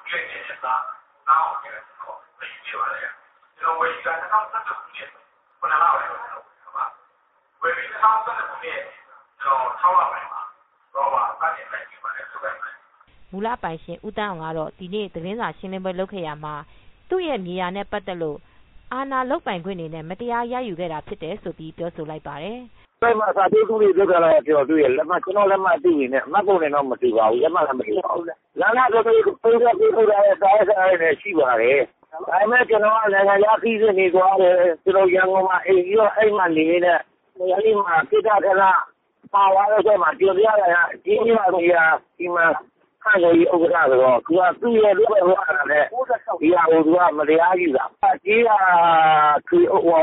ကျွန်တော်ဝယ်ယူတာ2012ခုနှစ်ခုနလပိုင်းပဲဟုတ်ပါဝယ်ပြီး2012ခုနှစ်ကျွန်တော်6လပိုင်းမှာတော့စတင်လိုက်ပြီးပါတယ်ဆိုတော့မူလပိုင်ရှင်ဦးတန်းအောင်ကတော့ဒီနေ့သတင်းစာရှင်းလင်းပွဲလုပ်ခဲ့ရမှာသူ့ရဲ့မြေယာနဲ့ပတ်သက်လို့အာဏာလုတ်ပိုင်ခွင့်နေနဲ့မတရားရယူခဲ့တာဖြစ်တယ်ဆိုပြီးပြောဆိုလိုက်ပါတယ်။အဲ့မှာစာပေကူတွေလုပ်ကြလာပြောတွေ့ရလက်မကျွန်တော်လက်မသိနေနဲ့အမှတ်ပုံနဲ့တော့မသိပါဘူးလက်မလည်းမသိပါဘူး။လာလာတော့ပြေးပြေးတဲ့စားရတဲ့ရှိပါတယ်။ဒါပေမဲ့ကျွန်တော်ကနိုင်ငံခြားခီးစဉ်နေသွားတယ်ကျွန်တော်ရန်ကုန်မှာအိမ်ရောအိမ်မှာနေနေတဲ့နေရာမှာကိစ္စကပါဝါတော့မှပြောပြရတာဒီမှာဒီမှာခန့်ကိုဥက္ကဋ္ဌဆိုတော့သူကသူ့ရဲ့လူပဲဟောတာနဲ့ဒီဟာကိုသူကမတရားယူတာကြီးကသူ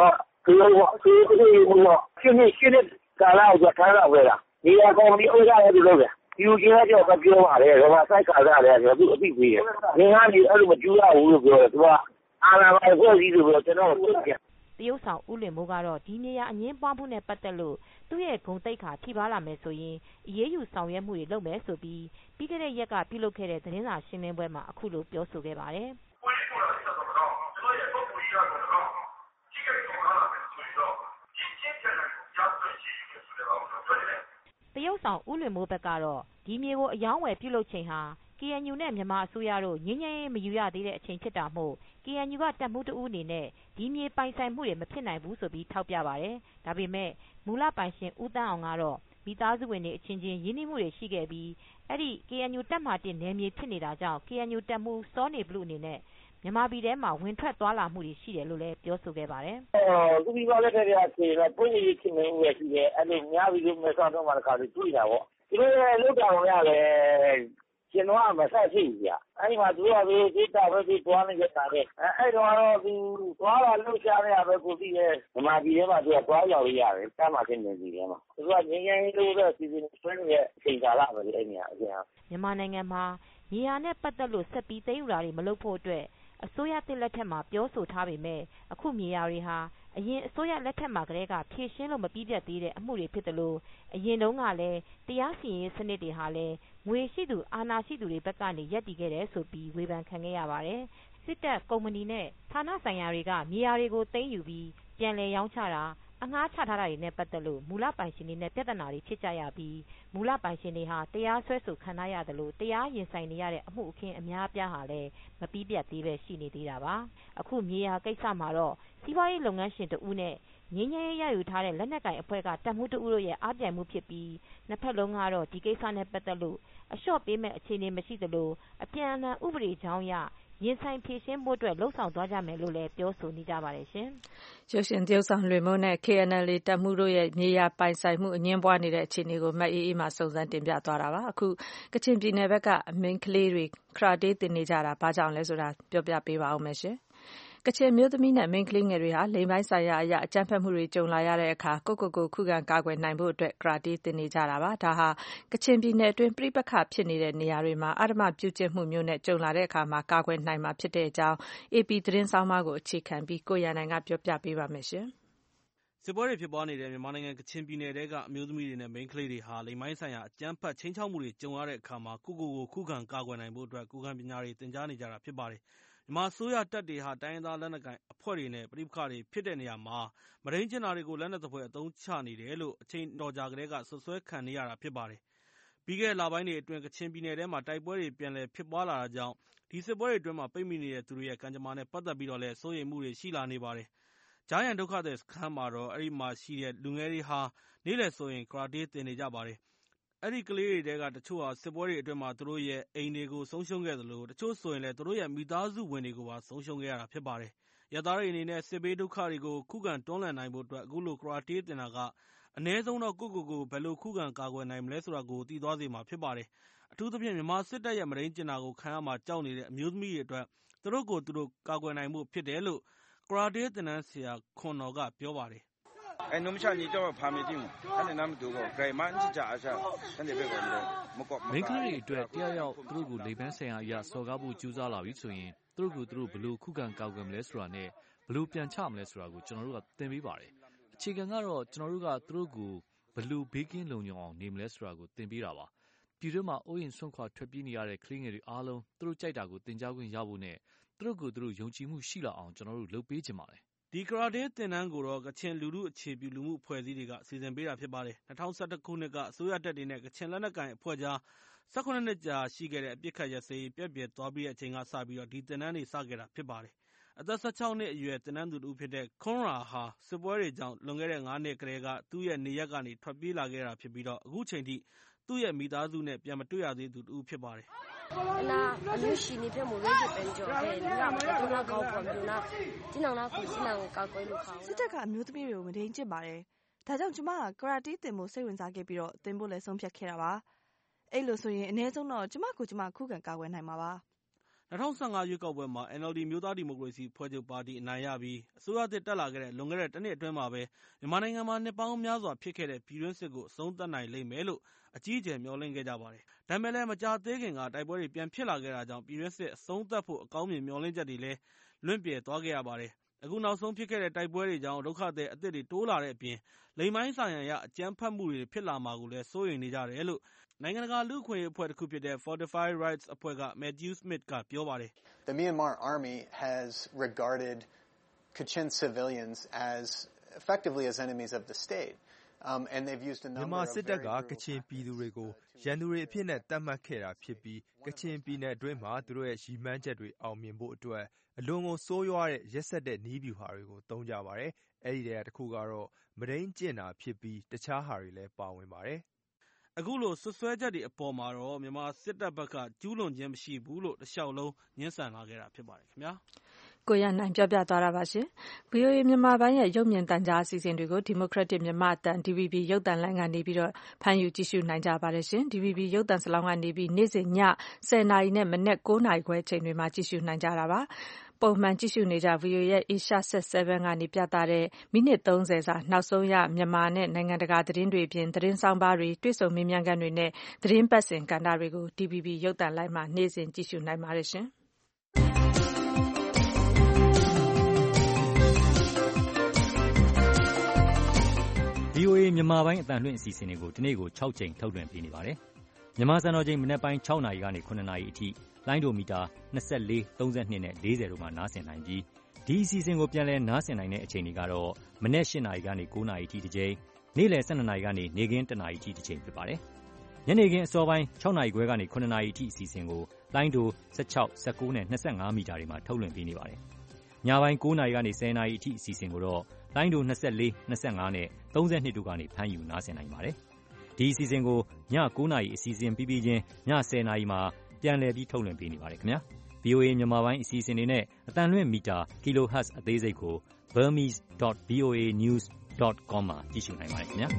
ရှင်းကာလာကိုထားတာပဲလားဒီအကောင်ဒီဥစ္စာတွေလုပ်တယ်ယူကျင်းကြောက်ပြောပါတယ်ဒါမှစိုက်ခါရတယ်ဆိုတော့သူအသိပေးတယ်ငင်းကနေအဲ့လိုမကျူးရဘူးလို့ပြောတယ်သူကအာဏာပိုင်ဖွဲ့စည်းလို့ပြောကျွန်တော်သိတယ်တရုတ်ဆောင်ဦးလွင်မိုးကတော့ဒီနေရာအငင်းပွားမှုနဲ့ပတ်သက်လို့သူ့ရဲ့ဂုဏ်သိက္ခာထိပါလာမယ်ဆိုရင်အရေးယူဆောင်ရွက်မှုတွေလုပ်မယ်ဆိုပြီးပြီးခဲ့တဲ့ရက်ကပြုလုပ်ခဲ့တဲ့သတင်းစာရှင်းလင်းပွဲမှာအခုလိုပြောဆိုခဲ့ပါတယ်တရုတ်ဆောင်ဦးလွင်မိုးဘက်ကတော့ဒီမြေကိုအယောင်းဝယ်ပြုလုပ်ချိန်ဟာ KNU နဲ့မြန်မာအစိုးရတို့ငြိမ်းချမ်းရေးမယူရသေးတဲ့အချိန်ဖြစ်တာမို့ KNU ကတပ်မှုတဦးအနေနဲ့ဒီမြေပိုင်ဆိုင်မှုတွေမဖြစ်နိုင်ဘူးဆိုပြီးထောက်ပြပါတယ်။ဒါပေမဲ့မူလပိုင်ရှင်ဦးတန်းအောင်ကတော့မိသားစုဝင်တွေအချင်းချင်းရင်းနှီးမှုတွေရှိခဲ့ပြီးအဲ့ဒီ KNU တပ်မှတင်နယ်မြေဖြစ်နေတာကြောင့် KNU တပ်မှုစောနေဘလူအနေနဲ့မြန်မာပြည်ထဲမှာဝင်ထွက်သွားလာမှုတွေရှိတယ်လို့လည်းပြောဆိုခဲ့ပါတယ်။သူဒီပါလက်ထက်တွေကပြည်ကြီးချင်းနေဦးရရှိတယ်အဲ့လိုများပြီးတော့မဆောက်တော့မှတခါတွေ့တာပေါ့။ဒီလိုလောက်တာဝင်ရတယ်ကျွန်တော်ကမဆက်ရှိဘူးဗျ။အဲ့ဒီမှာသူကဒီဒေတာပဲဒီတွားနေကြတာလေ။အဲ့တော့သူသွားလာလှုပ်ရှားနေရပဲကိုသိရဲ့မြန်မာပြည်ထဲမှာသူကတွားရောက်ရရတယ်တမ်းမှချင်းနေစီထဲမှာသူကငင်းငင်းလို့တော့စီစဉ်ဆွဲနေတဲ့အချိန်ကာလပဲလေအဲ့နေရာအကျဉ်းမြန်မာနိုင်ငံမှာမြေယာနဲ့ပတ်သက်လို့ဆက်ပြီးသိမ်းယူတာတွေမလုပ်ဖို့အတွက်အစိုးရတစ်လက်ထက်မှာပြောဆိုထားပေမဲ့အခုမြေယာတွေဟာအရင်အစိုးရလက်ထက်မှာကတည်းကဖြည့်ရှင်းလို့မပြီးပြတ်သေးတဲ့အမှုတွေဖြစ်တယ်လို့အရင်တုန်းကလည်းတရားစီရင်စနစ်တွေဟာလည်းငွေရှိသူအာဏာရှိသူတွေဘက်ကနေရပ်တည်ခဲ့တယ်ဆိုပြီးဝေဖန်ခံခဲ့ရပါတယ်စစ်တပ်ကုမ္ပဏီနဲ့ဌာနဆိုင်ရာတွေကမြေယာတွေကိုသိမ်းယူပြီးပြန်လည်ရောင်းချတာအငှားချထားတာတွေနဲ့ပတ်သက်လို့မူလပိုင်ရှင်တွေနဲ့ပြဿနာတွေဖြစ်ကြရပြီးမူလပိုင်ရှင်တွေဟာတရားစွဲဆိုခံရရတယ်လို့တရားရင်ဆိုင်နေရတဲ့အမှုအခင်းအများအပြားဟာလည်းမပြီးပြတ်သေးပဲရှိနေသေးတာပါအခုမြေယာကိစ္စမှာတော့စီးပွားရေးလုပ်ငန်းရှင်တဦးနဲ့ငြိမ်းချမ်းရေးရယူထားတဲ့လက်နက်ကိုင်အဖွဲ့ကတပ်မှုတဦးတို့ရဲ့အားပြိုင်မှုဖြစ်ပြီးနှစ်ဖက်လုံးကတော့ဒီကိစ္စနဲ့ပတ်သက်လို့အလျှော့ပေးမဲ့အခြေအနေမရှိသလိုအပြန်အလှန်ဥပဒေကြောင်းအရရင်ဆိုင်ဖြေရှင်းဖို့အတွက်လှုံ့ဆော်သွားကြမယ်လို့လည်းပြောဆိုနေကြပါတယ်ရှင်။ရုပ်ရှင်သရုပ်ဆောင်လွင်မိုးနဲ့ KNLA တပ်မှုတို့ရဲ့မြေယာပိုင်ဆိုင်မှုအငြင်းပွားနေတဲ့အခြေအနေကိုမအေးအေးမှစုံစမ်းတင်ပြသွားတာပါ။အခုကချင်ပြည်နယ်ဘက်ကမိန်းကလေးတွေခရာတေးသင်နေကြတာဘာကြောင့်လဲဆိုတာပြောပြပေးပါဦးမယ်ရှင်။ကချင်မျိုးသမီးနဲ့မိန်းကလေးငယ်တွေဟာလိင်ပိုင်းဆိုင်ရာအရာအကြမ်းဖက်မှုတွေကြုံလာရတဲ့အခါကိုခုခံကာကွယ်နိုင်ဖို့အတွက်ကရာတေးသင်နေကြတာပါဒါဟာကချင်ပြည်နယ်အတွင်းပြိပခဖြစ်နေတဲ့နေရာတွေမှာအဓမ္မပြုကျင့်မှုမျိုးနဲ့ကြုံလာတဲ့အခါမှာကာကွယ်နိုင်မှာဖြစ်တဲ့အကြောင်း AP သတင်းဆောင်းပါးကိုအခြေခံပြီးကိုရန်နိုင်ကပြောပြပေးပါမယ်ရှင်စစ်ပွဲတွေဖြစ်ပွားနေတဲ့မြန်မာနိုင်ငံကချင်ပြည်နယ်တဲကအမျိုးသမီးတွေနဲ့မိန်းကလေးတွေဟာလိင်ပိုင်းဆိုင်ရာအကြမ်းဖက်ချင်းချောက်မှုတွေကြုံရတဲ့အခါမှာကိုခုခံကာကွယ်နိုင်ဖို့အတွက်ကိုယ်ခံပညာတွေသင်ကြားနေကြတာဖြစ်ပါတယ်မြန်မာအစိုးရတပ်တွေဟာတိုင်းရင်းသားလက်နက်ကိုင်အဖွဲ့တွေနဲ့ပဋိပက္ခတွေဖြစ်တဲ့နေရာမှာမရင်းကျင်တာတွေကိုလက်နက်သဖွယ်အသုံးချနေတယ်လို့အချိန်တော်ကြာကတည်းကဆွဆွဲခံနေရတာဖြစ်ပါတယ်။ပြီးခဲ့တဲ့လပိုင်းတွေအတွင်းကချင်ပြည်နယ်ထဲမှာတိုက်ပွဲတွေပြန်လည်ဖြစ်ပွားလာတာကြောင့်ဒီစစ်ပွဲတွေအတွင်းမှာပိတ်မိနေတဲ့သူတွေရဲ့ကံကြမ္မာနဲ့ပတ်သက်ပြီးတော့လည်းစိုးရိမ်မှုတွေရှိလာနေပါတယ်။ဂျာယန်ဒုက္ခသည်စခန်းမှာတော့အဲဒီမှာရှိတဲ့လူငယ်တွေဟာနေ့လည်ဆိုရင်ကရာတေးသင်နေကြပါတယ်။အဲဒီကလေးတွေထဲကတချို့ဟာစစ်ပွဲတွေအတွင်းမှာသူတို့ရဲ့အိမ်တွေကိုဆုံးရှုံးခဲ့သလိုတချို့ဆိုရင်လည်းသူတို့ရဲ့မိသားစုဝင်တွေကိုပါဆုံးရှုံးခဲ့ရတာဖြစ်ပါတယ်။ရသားတွေအနေနဲ့စစ်ဘေးဒုက္ခတွေကိုခုခံတွန်းလှန်နိုင်ဖို့အတွက်အခုလိုကရာတေးသင်တာကအနည်းဆုံးတော့ကိုဘယ်လိုခုခံကာကွယ်နိုင်မလဲဆိုတာကိုသိသွားစေမှာဖြစ်ပါတယ်။အထူးသဖြင့်မြန်မာစစ်တပ်ရဲ့မရင်းကျင်တာကိုခံရမှာကြောက်နေတဲ့အမျိုးသမီးတွေအတွက်သူတို့ကိုသူတို့ကာကွယ်နိုင်ဖို့ဖြစ်တယ်လို့ကရာတေးသင်တန်းဆရာခွန်တော်ကပြောပါတယ်။哎，侬们像你叫我爬没定，俺那么多个，该满是假下，咱这边个没搞。 မိန်းကလေးတွေအတွက်တရားရောက်သူတို့ကိုလိမ်ပန်းဆိုင်ရာအရာစော်ကားဖို့ကြိုးစားလာပြီဆိုရင်သူတို့ကိုသူတို့ဘယ်လိုခုခံကာကွယ်မလဲဆိုတာနဲ့ဘယ်လိုပြန်ချမလဲဆိုတာကိုကျွန်တော်တို့ကသင်ပေးပါတယ်။အခြေခံကတော့ကျွန်တော်တို့ကသူတို့ကိုဘယ်လိုဘေးကင်းလုံခြုံအောင်နေမလဲဆိုတာကိုသင်ပေးတာပါ။ပြည်တွင်းမှာအိုးအိမ်ဆွန့်ခွာထွက်ပြေးနေရတဲ့ကလေးငယ်တွေအားလုံးသူတို့ကြိုက်တာကိုသင်ကြားခွင့်ရဖို့နဲ့သူတို့ကိုသူတို့ယုံကြည်မှုရှိလာအောင်ကျွန်တော်တို့လုပ်ပေးချင်ပါတယ်။ဒီကရာတေးသင်တန်းကိုတော့ကချင်လူထုအခြေပြုလူမှုအဖွဲ့အစည်းတွေကစီစဉ်ပေးတာဖြစ်ပါတယ်။2011ခုနှစ်ကအစိုးရတပ်တွေနဲ့ကချင်လက်နက်ကိုင်အဖွဲ့ကြား18နှစ်ကြာရှိခဲ့တဲ့အပစ်ခတ်ရပ်စဲရေးပြတ်ပြတ်သွားပြီးတဲ့အချိန်ကစပြီးတော့ဒီသင်တန်းတွေစခဲ့တာဖြစ်ပါတယ်။အသက်16နှစ်အရွယ်သင်တန်းသူတူဖြစ်တဲ့ခွန်ရာဟာစစ်ပွဲတွေကြောင့်လွန်ခဲ့တဲ့9နှစ်ကတည်းကသူ့ရဲ့နေရပ်ကနေထွက်ပြေးလာခဲ့တာဖြစ်ပြီးတော့အခုချိန်ထိသူ့ရဲ့မိသားစုနဲ့ပြန်မတွေ့ရသေးသူတူဖြစ်ပါတယ်။那我们心里边没人就变着的，你看我都那搞不就那，经常那苦心那我搞鬼路考。 စစ်တပ်ကအမျိုးသမီးတွေကိုမထိန်ကျင့်ပါတယ်။ဒါကြောင့်ကျမကကရာတေးသင်ဖို့စိတ်ဝင်စားခဲ့ပြီးတော့သင်ဖို့လည်းဆုံးဖြတ်ခဲ့တာပါ။အဲ့လိုဆိုရင်အနည်းဆုံးတော့ကျမခုခံကာကွယ်နိုင်မှာပါ။2015ရွေးကောက်ပွဲမှာ NLD မျိုးသားဒီမိုကရေစီဖွဲ့ချုပ်ပါတီအနိုင်ရပြီးအစိုးရသစ်တက်လာခဲ့တဲ့လွန်ခဲ့တဲ့တစ်နှစ်အတွင်းမှာပဲမြန်မာနိုင်ငံမှာနှစ်ပေါင်းများစွာဖြစ်ခဲ့တဲ့ပြည်တွင်းစစ်ကိုအဆုံးသတ်နိုင်လိမ့်မယ်လို့အကြီးအကျယ်မျှော်လင့်ခဲ့ကြပါတယ်။ဒါပေမဲ့လည်းမကြာသေးခင်ကတိုက်ပွဲတွေပြန်ဖြစ်လာခဲ့တာကြောင့်ပြည်တွင်းစစ်အဆုံးသတ်ဖို့အကောင်းမြင်မျှော်လင့်ချက်တွေလည်းလွင့်ပြယ်သွားခဲ့ရပါတယ်။အခုနောက်ဆုံးဖြစ်ခဲ့တဲ့တိုက်ပွဲတွေကြောင့်ဒုက္ခသည်အသစ်တွေတိုးလာတဲ့အပြင်လိင်ပိုင်းဆိုင်ရာအကြမ်းဖက်မှုတွေဖြစ်လာမှာကိုလည်းစိုးရိမ်နေကြတယ်လို့နိုင်ငံတကာလူ့အခွင့်အရေးအဖွဲ့တစ်ခုဖြစ်တဲ့ Fortify Rights အဖွဲ့က Matthew Smith ကပြောပါတယ်။ The Myanmar army has regarded Kachin civilians as effectively as enemies of the state. And they've used a number of မြန်မာစစ်တပ်ကကချင်ပြည်သူတွေကိုရန်သူတွေအဖြစ်နဲ့သတ်မှတ်ခဲ့တာဖြစ်ပြီးကချင်ပြည်နယ်အတွင်းမှာသူတို့ရဲ့ရည်မှန်းချက်တွေအောင်မြင်ဖို့အတွက်အလွန်ကိုဆိုးရွားတဲ့ရက်စက်တဲ့နည်းဗျူဟာတွေကိုသုံးကြပါတယ်။အဲဒီတည်းကတစ်ခုကတော့မရင်းကျင့်တာဖြစ်ပြီးတခြားဟာတွေလည်းပါဝင်ပါတယ်။အခုလိုဆွဆွဲချက်တွေအပေါ်မှာတော့မြန်မာစစ်တပ်ဘက်ကကျူးလွန်ခြင်းမရှိဘူးလို့တစ်လျှောက်လုံးညှင်းဆန်လာခဲ့တာဖြစ်ပါတယ်ခင်ဗျာ။ကိုရနိုင်ပြောပြသွားတာပါရှင်။ VOA မြန်မာပိုင်းရဲ့ရုပ်မြင်သံကြားအစီအစဉ်တွေကို Democratic မြန်မာအသံ DVB ရုပ်သံလိုင်းကနေပြီးတော့ဖမ်းယူကြည့်ရှုနိုင်ကြပါတယ်ရှင်။ DVB ရုပ်သံစလောင်းကနေပြီးနေ့စဉ်ည10:00နာရီနဲ့မနက်9:00နာရီခွဲအချိန်တွေမှာကြည့်ရှုနိုင်ကြတာပါ။ပုံမှန်ကြည့်ရှုနေကြ VOA ရဲ့ Asia Set 7ကနေပြသတဲ့မိနစ်30စာနောက်ဆုံးရမြန်မာနဲ့နိုင်ငံတကာသတင်းတွေအပြင်သတင်းဆောင်ပါတွေတွေ့ဆုံမေးမြန်းခန်းတွေနဲ့သတင်းပတ်စဉ်ကဏ္ဍတွေကို DVB ရုပ်သံလိုင်းမှာနေ့စဉ်ကြည့်ရှုနိုင်ပါတယ်ရှင်။ VOA မြန်မာပိုင်းအသံလွှင့်အစီအစဉ်တွေကိုဒီနေ့ကို6ချိန်ထုတ်လွှင့်ပေးနေပါတယ်။မြန်မာစံတော်ချိန်မနက်ပိုင်း6နာရီကနေ9နာရီအထိလိုင်းဒိုမီတာ24 32နဲ့40တို့မှာနားဆင်နိုင်ပြီးဒီအစီအစဉ်ကိုပြန်လည်နားဆင်နိုင်တဲ့အချိန်တွေကတော့မနက်8နာရီကနေ9နာရီအထိတစ်ချိန်နေ့လယ်12နာရီကနေနေ့ခင်း1နာရီအထိတစ်ချိန်ဖြစ်ပါတယ်။ညနေခင်းအစောပိုင်း6နာရီခွဲကနေ9နာရီအထိအစီအစဉ်ကိုလိုင်းဒို16 19နဲ့25မီတာတွေမှာထုတ်လွှင့်ပေးနေပါတယ်။ညပိုင်း9နာရီကနေ10နာရီအထိအစီအစဉ်ကိုတော့လိုင်းဒို24, 25နဲ့ 32တို့ကနေဖမ်းယူနားဆင်နိုင်ပါတယ်။ဒီအစီအစဉ်ကိုည 9 နာရီအစီအစဉ်ပြီးပြီးချင်းည 10 နာရီမှာပြန်လည်ပြီးထုတ်လွှင့်ပေးနေပါတယ်ခင်ဗျာ။ VOA မြန်မာပိုင်းအစီအစဉ်တွေနဲ့အသံလွှင့်မီတာ kilohertz အသေးစိတ်ကို burmese.voanews.com မှာကြည့်ရှုနိုင်ပါတယ်ခင်ဗျာ။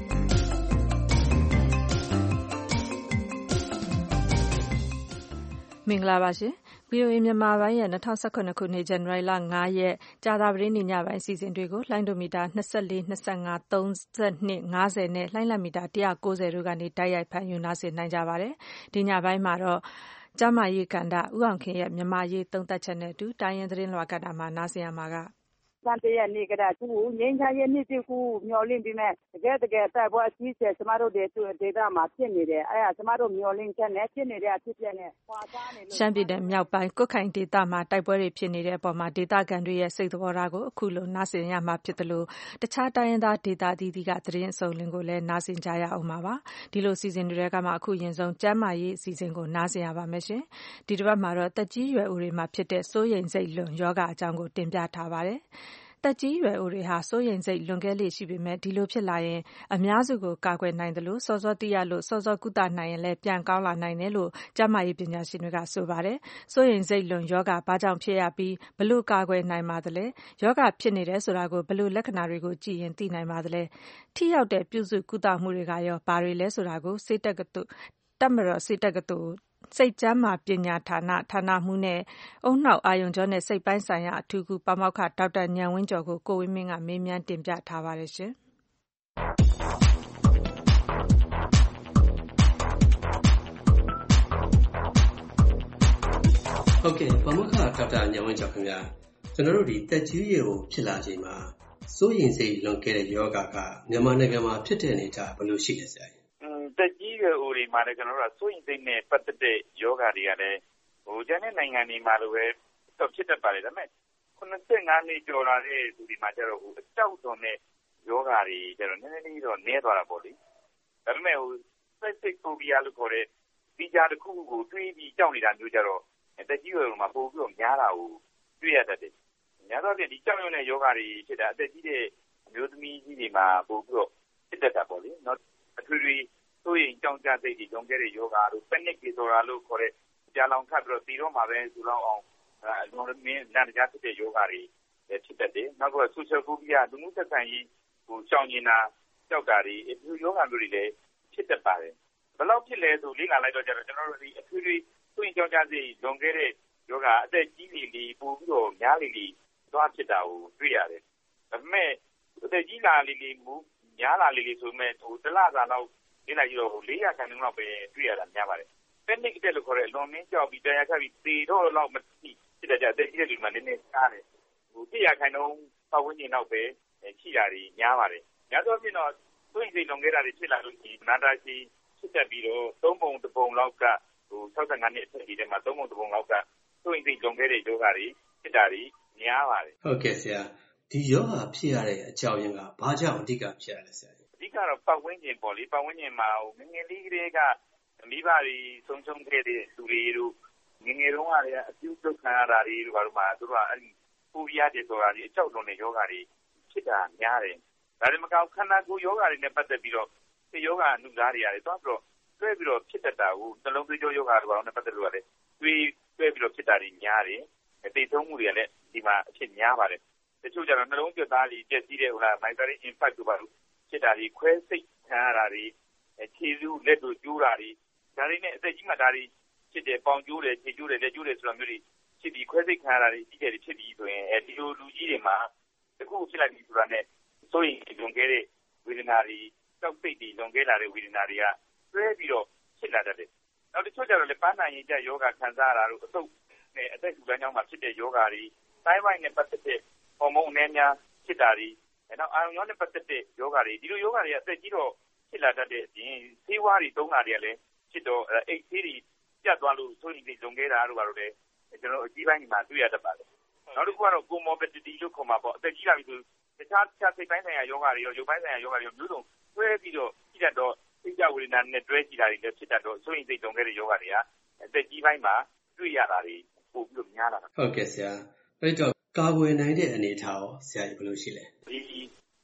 မင်္ဂလာပါရှင်။ VOA မြန်မာပိုင်းရဲ့2019ခုနှစ်ဇန်နဝါရီလ5ရက်ကြာသပတေးနေ့ညပိုင်းအစီအစဉ်တွေကိုလိုင်းဒိုမီတာ24, 25, 32, 50နဲ့လိုင်းလံမီတာ190တို့ကနေတိုက်ရိုက်ဖမ်းယူနားဆင်နိုင်ကြပါတယ်။ဒီညပိုင်းမှာတော့ကျမရေးကဏ္ဍဦးအောင်ခင်ရဲ့မြန်မာရေးသုံးသပ်ချက်နဲ့အတူတိုင်းရင်းသတင်းလွှာကဏ္ဍမှာနားဆင်ရမှာက 31ရက်နေ့ကတည်းကသူ့ငင်းချရေးနှစ်စုကိုမျှော်လင့်ပြီးမဲ့တကယ်တိုက်ပွဲအကြီးအကျယ်ကျမတို့ဒေသမှာဖြစ်နေတယ်အဲ့ဒါကျမတို့မျှော်လင့်ချက်နဲ့ဖြစ်နေတဲ့အဖြစ်ပြက်နဲ့ခွာစားနေလို့ရှမ်းပြည်နယ်မြောက်ပိုင်းကွတ်ခိုင်ဒေသမှာတိုက်ပွဲတွေဖြစ်နေတဲ့အပေါ်မှာဒေသခံတွေရဲ့စိတ်သဘောထားကိုအခုလိုနားဆင်ရမှာဖြစ်တယ်လို့တခြားတိုင်းရင်းသားဒေသသီးသီးကသတင်းအစုံလင်ကိုလည်းနားဆင်ကြရအောင်ပါဒီလိုစီစဉ်တွေကမှအခုရင်ဆုံးကျမ်းမာရေးအစီအစဉ်ကိုနားဆင်ရပါမယ်ရှင်ဒီတစ်ပတ်မှာတော့တက်ကြီးရွယ်ဦးတွေမှာဖြစ်တဲ့စိုးရိမ်စိတ်လွန်ယောဂအကြောင်းကိုတင်ပြထားပါတယ်တက်ကြီးရွယ်ဦးတွေဟာစိုးရိမ်စိတ်လွန်ကဲလေရှိပေမဲ့ဒီလိုဖြစ်လာရင်အများစုကိုကာကွယ်နိုင်တယ်လို့စောစောသိရလို့စောစောကုသနိုင်ရင်လည်းပြန်ကောင်းလာနိုင်တယ်လို့ကျန်းမာရေးပညာရှင်တွေကဆိုပါတယ်စိုးရိမ်စိတ်လွန်ယောဂဘာကြောင့်ဖြစ်ရပြီးဘလို့ကာကွယ်နိုင်ပါသလဲယောဂဖြစ်နေတယ်ဆိုတာကိုဘလို့လက္ခဏာတွေကိုကြည့်ရင်သိနိုင်ပါသလဲထိရောက်တဲ့ပြုစုကုသမှုတွေကရောဘာတွေလဲဆိုတာကိုစိတ်တက္ကသိုလ်တပ်မတော်စိတ်တက္ကသိုလ်စိတ်ကျန်းမာပညာဌာနမှူးနဲ့ဦးနှောက်အာယုံကြောနဲ့စိတ်ပိုင်းဆိုင်ရာအထူးကုပါမောက္ခဒေါက်တာဉာဏ်ဝင်းကျော်ကိုကိုဝင်းမင်းကမေးမြန်းတင်ပြထားပါတယ်ရှင်။ဟုတ်ကဲ့ပါမောက္ခဒေါက်တာဉာဏ်ဝင်းကျော်ခင်ဗျာကျွန်တော်တို့ဒီတက်ကြီးရွယ်ကိုဖြစ်လာချိန်မှာစိုးရိမ်စိတ်လွန်ကဲတဲ့ယောဂကမြန်မာနိုင်ငံမှာဖြစ်တဲ့အနေအထားဘယ်လိုရှိလဲဆရာတက်ကြီးရွယ်ဦးတွေမှာလည်းကျွန်တော်တို့ကစိုးရိမ်စိတ်နဲ့ပတ်သက်တဲ့ယောဂတွေကလည်းကျန်တဲ့နိုင်ငံတွေမှာလိုပဲဖြစ်တတ်ပါတယ်ဒါပေမဲ့85နှစ်ကျော်လာတဲ့သူတွေမှာကျတော့အကြောက်သွန်တဲ့ယောဂတွေကျတော့နည်းနည်းလေးတော့နည်းသွားတာပေါ့လေဒါပေမဲ့psychic phobia လို့ခေါ်တဲ့ဒီကြားတစ်ခုကိုတွေးပြီးကြောက်နေတာမျိုးကျတော့တက်ကြီးရွယ်ဦးမှာပို့ပြီးတော့များတာကိုတွေ့ရတတ်တယ်များသောအားဖြင့်ဒီကြောက်ရွံ့တဲ့ယောဂတွေဖြစ်တာအသက်ကြီးတဲ့အမျိုးသမီးကြီးတွေမှာပို့ပြီးတော့ဖြစ်တတ်တာပေါ့လေနော်အထွေထွေစိုးရိမ်ကြောက်ကြစိတ်တွေလွန်ကဲတဲ့ယောဂတို့ panic disorder လို့ခေါ်တဲ့ကြာလောင်ခတ်ပြီးတော့တည်တော့မှာပဲဆိုတော့အောင်အလွန်မင်းနာတရားဖြစ်တဲ့ယောဂတွေဖြစ်တတ်တယ်နောက်က social phobia လူမှုဆက်ဆံရေးကိုရှောင်ကျဉ်တာကြောက်တာတွေဒီယောဂမျိုးတွေလည်းဖြစ်တတ်ပါတယ်ဘယ်လောက်ဖြစ်လဲဆိုလေ့လာလိုက်တော့ကျတော့ကျွန်တော်တို့ဒီအထွေထွေစိုးရိမ်ကြောက်ကြစိတ်လွန်ကဲတဲ့ယောဂအသက်ကြီးလေပို့ပြီးတော့များလေသွားဖြစ်တာကိုတွေ့ရတယ်ဒါပေမဲ့အသက်ကြီးလာလေမူများလာလေဆိုမဲ့တလစာလောက်ဒီလိုက်ရော400ခန်းလောက်ပဲတွေ့ရတာများပါတယ် panic တက်လို့ခေါ်တဲ့အလွန်မင်းကြောက်ပြီးတရားခတ်ပြီးသေတော့လောက်မသိဖြစ်တဲ့ကြအသက်ကြီးတဲ့လူမှနည်းနည်းရှားတယ်100ခန်းလုံးပတ်ဝန်းကျင်လောက်ပဲရှိတာတွေများပါတယ်များသောအားဖြင့်တော့သွေးစိတ်လွန်ခဲ့တာတွေဖြစ်လာလို့ရှိရင်နာတာရှည်ဖြစ်တတ်ပြီးတော့3ပုံ1ပုံလောက်က65နှစ်အထက်ကြီးထဲမှာ3ပုံ1ပုံလောက်ကသွေးစိတ်လွန်ခဲ့တဲ့ယောဂတွေဖြစ်တာတွေများပါတယ်ဟုတ်ကဲ့ဆရာဒီယောဂဖြစ်ရတဲ့အကြောင်းရင်းကဘာကြောင့်အဓိကဖြစ်ရလဲဆရာအဓိကတော့ပတ်ဝန်းကျင်ပေါ့လေပတ်ဝန်းကျင်မှာငငယ်လေးကလေးကမိဘတွေဆုံးရှုံးခဲ့တဲ့သူတွေတို့ငငယ်တုန်းကလည်းအပြုလုပ်ခံရတာတွေတို့ဘာလို့မှသူတို့ကအဲ့ဒီဖူဗီယာတွေဆိုတာဒီအကြောက်လွန်တဲ့ယောဂတွေဖြစ်တာများတယ်ဒါတွေမကောက်ခန္ဓာကိုယ်ယောဂတွေနဲ့ပတ်သက်ပြီးတော့ဒီယောဂအနုစားတွေရတယ်သွားပြီးတော့တွဲပြီးတော့ဖြစ်တတ်တာကိုနှလုံးသွေးကြောယောဂတွေဘာလို့နဲ့ပတ်သက်လို့ရတယ်တွဲပြီးတော့ဖြစ်တာတွေများတယ်သိဆုံးမှုတွေကလည်းဒီမှာအဖြစ်များပါတယ်တချို့ကျတော့နှလုံးသွေးသားတွေပြည့်စည်တဲ့myocardial infarct တို့ဘာလို့ဖြစ်တာတွေခွဲစိတ်ခံရတာတွေခြေစုလက်တို့ကျိုးတာတွေဒါတွေနဲ့အသက်ကြီးမှဒါတွေဖြစ်တယ်ပေါင်ကျိုးတယ်ခြေကျိုးတယ်လက်ကျိုးတယ်ဆိုတာမျိုးတွေဖြစ်ပြီးခွဲစိတ်ခံရတာတွေကြီးတယ်ဖြစ်ပြီးဆိုရင်ဒီလိုလူကြီးတွေမှာတခုဖြစ်လိုက်ပြီဆိုတာနဲ့စိုးရိမ်လွန်ကဲတဲ့ဝေဒနာတွေတောက်စိတ်တွေလွန်ကဲလာတဲ့ဝေဒနာတွေကတွဲပြီးတော့ဖြစ်လာတတ်တယ်နောက်တချို့ကျတော့လေပန်းနာရင်ကျယောဂခံစားရတာတို့အဆုတ်နဲ့အသက်ရှူလမ်းကြောင်းမှာဖြစ်တဲ့ယောဂတွေတိုင်းပိုင်းနဲ့ပတ်သက်တဲ့ဟော်မုန်းအနည်းများဖြစ်တာတွေနောက်အာရုံကြောနဲ့ပတ်သက်တဲ့ယောဂတွေဒီလိုယောဂတွေကအသက်ကြီးတော့ဖြစ်လာတတ်တဲ့အပြင်ဆေးဝါးတွေသုံးတာတွေကလည်းဖြစ်တော့အိတ်ဆေးတွေပြတ်သွားလို့စိုးရိမ်စိတ်လွန်ကဲတာတို့ဘာလို့လဲကျွန်တော်အကြီးပိုင်းဒီမှာတွေ့ရတတ်ပါတယ်နောက်တစ်ခုကတော့ comorbidity လို့ခေါ်မှာပေါ့အသက်ကြီးလာပြီဆိုတခြားစိတ်ပိုင်းဆိုင်ရာယောဂတွေရောရုပ်ပိုင်းဆိုင်ရာယောဂတွေရောမျိုးစုံတွဲပြီးတော့ရှိတတ်တော့စိတ်ကြဝေဒနာနဲ့တွဲကြည့်တာတွေလည်းဖြစ်တတ်တော့စိုးရိမ်စိတ်လွန်ကဲတဲ့ယောဂတွေကအသက်ကြီးပိုင်းမှာတွေ့ရတာတွေပို့ပြီးတော့များလာတာဟုတ်ကဲ့ဆရာအဲ့တော့ကာကွယ်နိုင်တဲ့အနေအထားရောဆရာကြီးဘယ်လိုရှိလဲဒီ